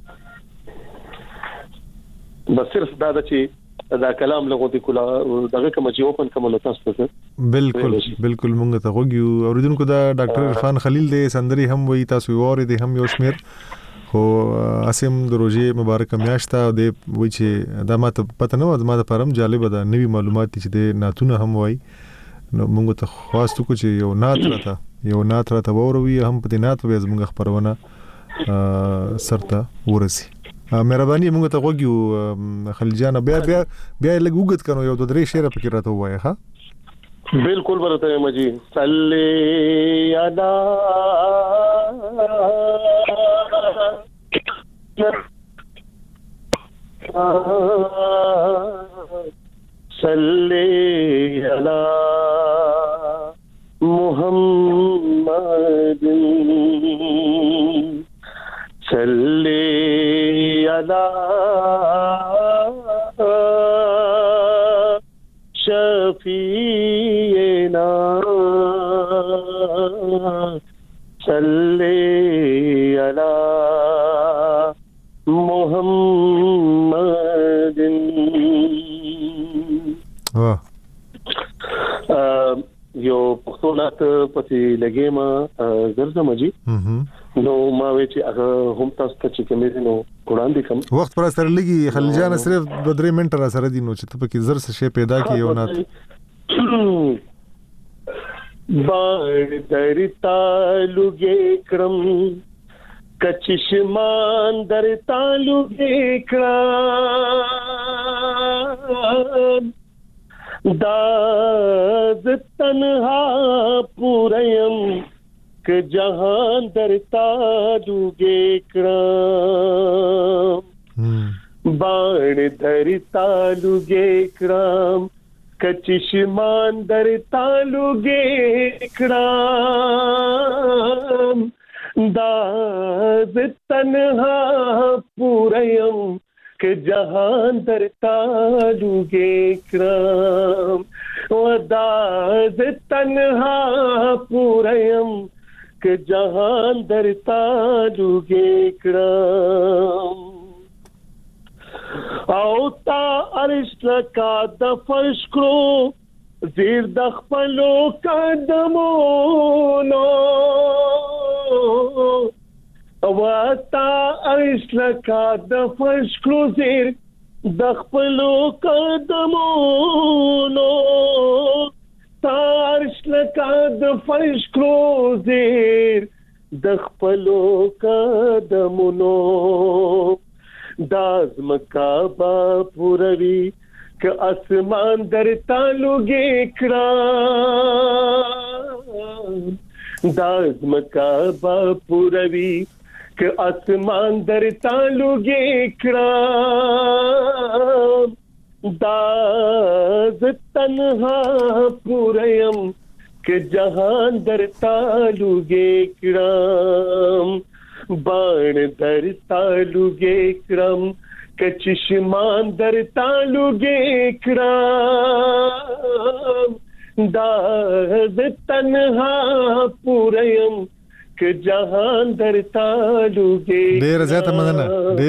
بس صرف دا چې دا کلام لغو دي کوله دغه کوم چې اوپن کوم له تاسو ته بالکل موږ ته وګیو اوریدونکو دا ډاکټر عرفان خلیل دې سندري هم وې تاسو واره دې هم یو شمیر خو اسیم د روزي مبارک میاشته د وای چې د ماته پته نه و د ماته پرم جالب ده نوی معلومات چې د ناتونه هم وای نو موږ ته خواستو کو چې یو نات راته وروي هم په دې نات وې زموږ خبرونه سرته ورسي مهرباني موږ ته وګیو خلجانه بیا لږ وګت کنو یو د درې شعر پکې راته وای ها بالکل ورته مجي صلی علی صلی علی محمد صلی علی شفیعنا صلی علی محمد. یو پښتو نعت پسې لګې ما ګرځم جی نو ما وی چې هغه هم تاسو ته چې کومې نو وړاندې کوم وخت پر سره لګي خلجان صرف 2-3 منټ را سره دي نو چې ته پکې زر څه شی پیدا کی یو نعت باڼ درتا لګې کړم کچشمان درتا لګې کړم دا ز تنها پوریم ک جهان درتا لګې کړم باڼ درتا لګې کړم کچشمان درتا لګې کړم دا ز تنها پوریم ک جهان درتا لګې کړم و دا ز تنها پوریم ک جهان درتا لګې کړم او تا عرش لکا د فرش کړو زیر د خپلو قدمونو واتا عرش لکا د فرش کړو زیر د خپلو قدمونو تا عرش لکا د فرش کړو زیر د خپلو قدمونو داز مکابا پوروی که اسمان درتا لګې کړم داز مکابا پوروی که اسمان درتا لګې کړم داز تنها پوریم که جهان درتا لګې کړم باڼ درتا لګې کړم کچشمان درتا لګې کړم دا ز تنها پوریم که جهان درتا لګې. ډیر زیاته مننه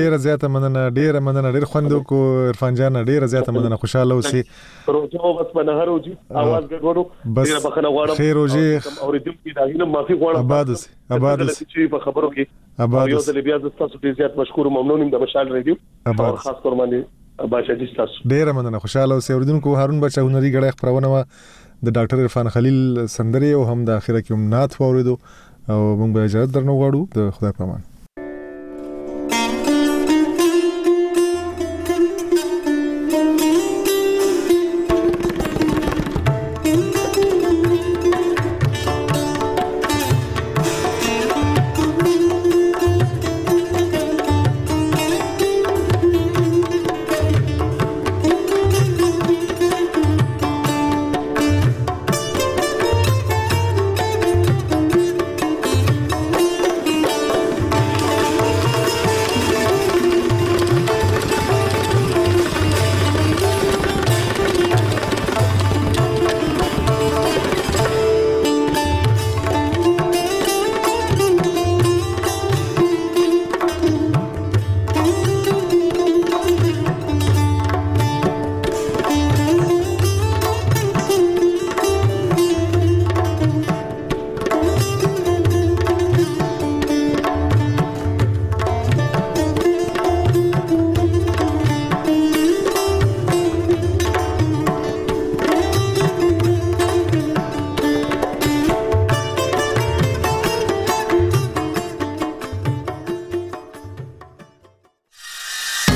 ډیر خوندو کو عرفان جان ډیر زیاته مننه خوشاله اوسئ روزو بس بنه روزي आवाज ګډوډو ډیر بخنه غواړم خیر روزي اوریدم کې داغینه معافي غواړم آباد اوسئ چې په خبرو کې یو ځل بیا تاسو ډیر زیات مشکور ممنون یم د مشال ریډیو او خاص کور باندې باشا جی تاسو ډیر مننه خوشاله اوسئ اوریدونکو هارون بچا هنري غړې خبرونه د ډاکټر عرفان خلیل سندري او هم د اخره کې هم نعت اوریدو او موږ به اجازه درنو غواړو د خدای په امان.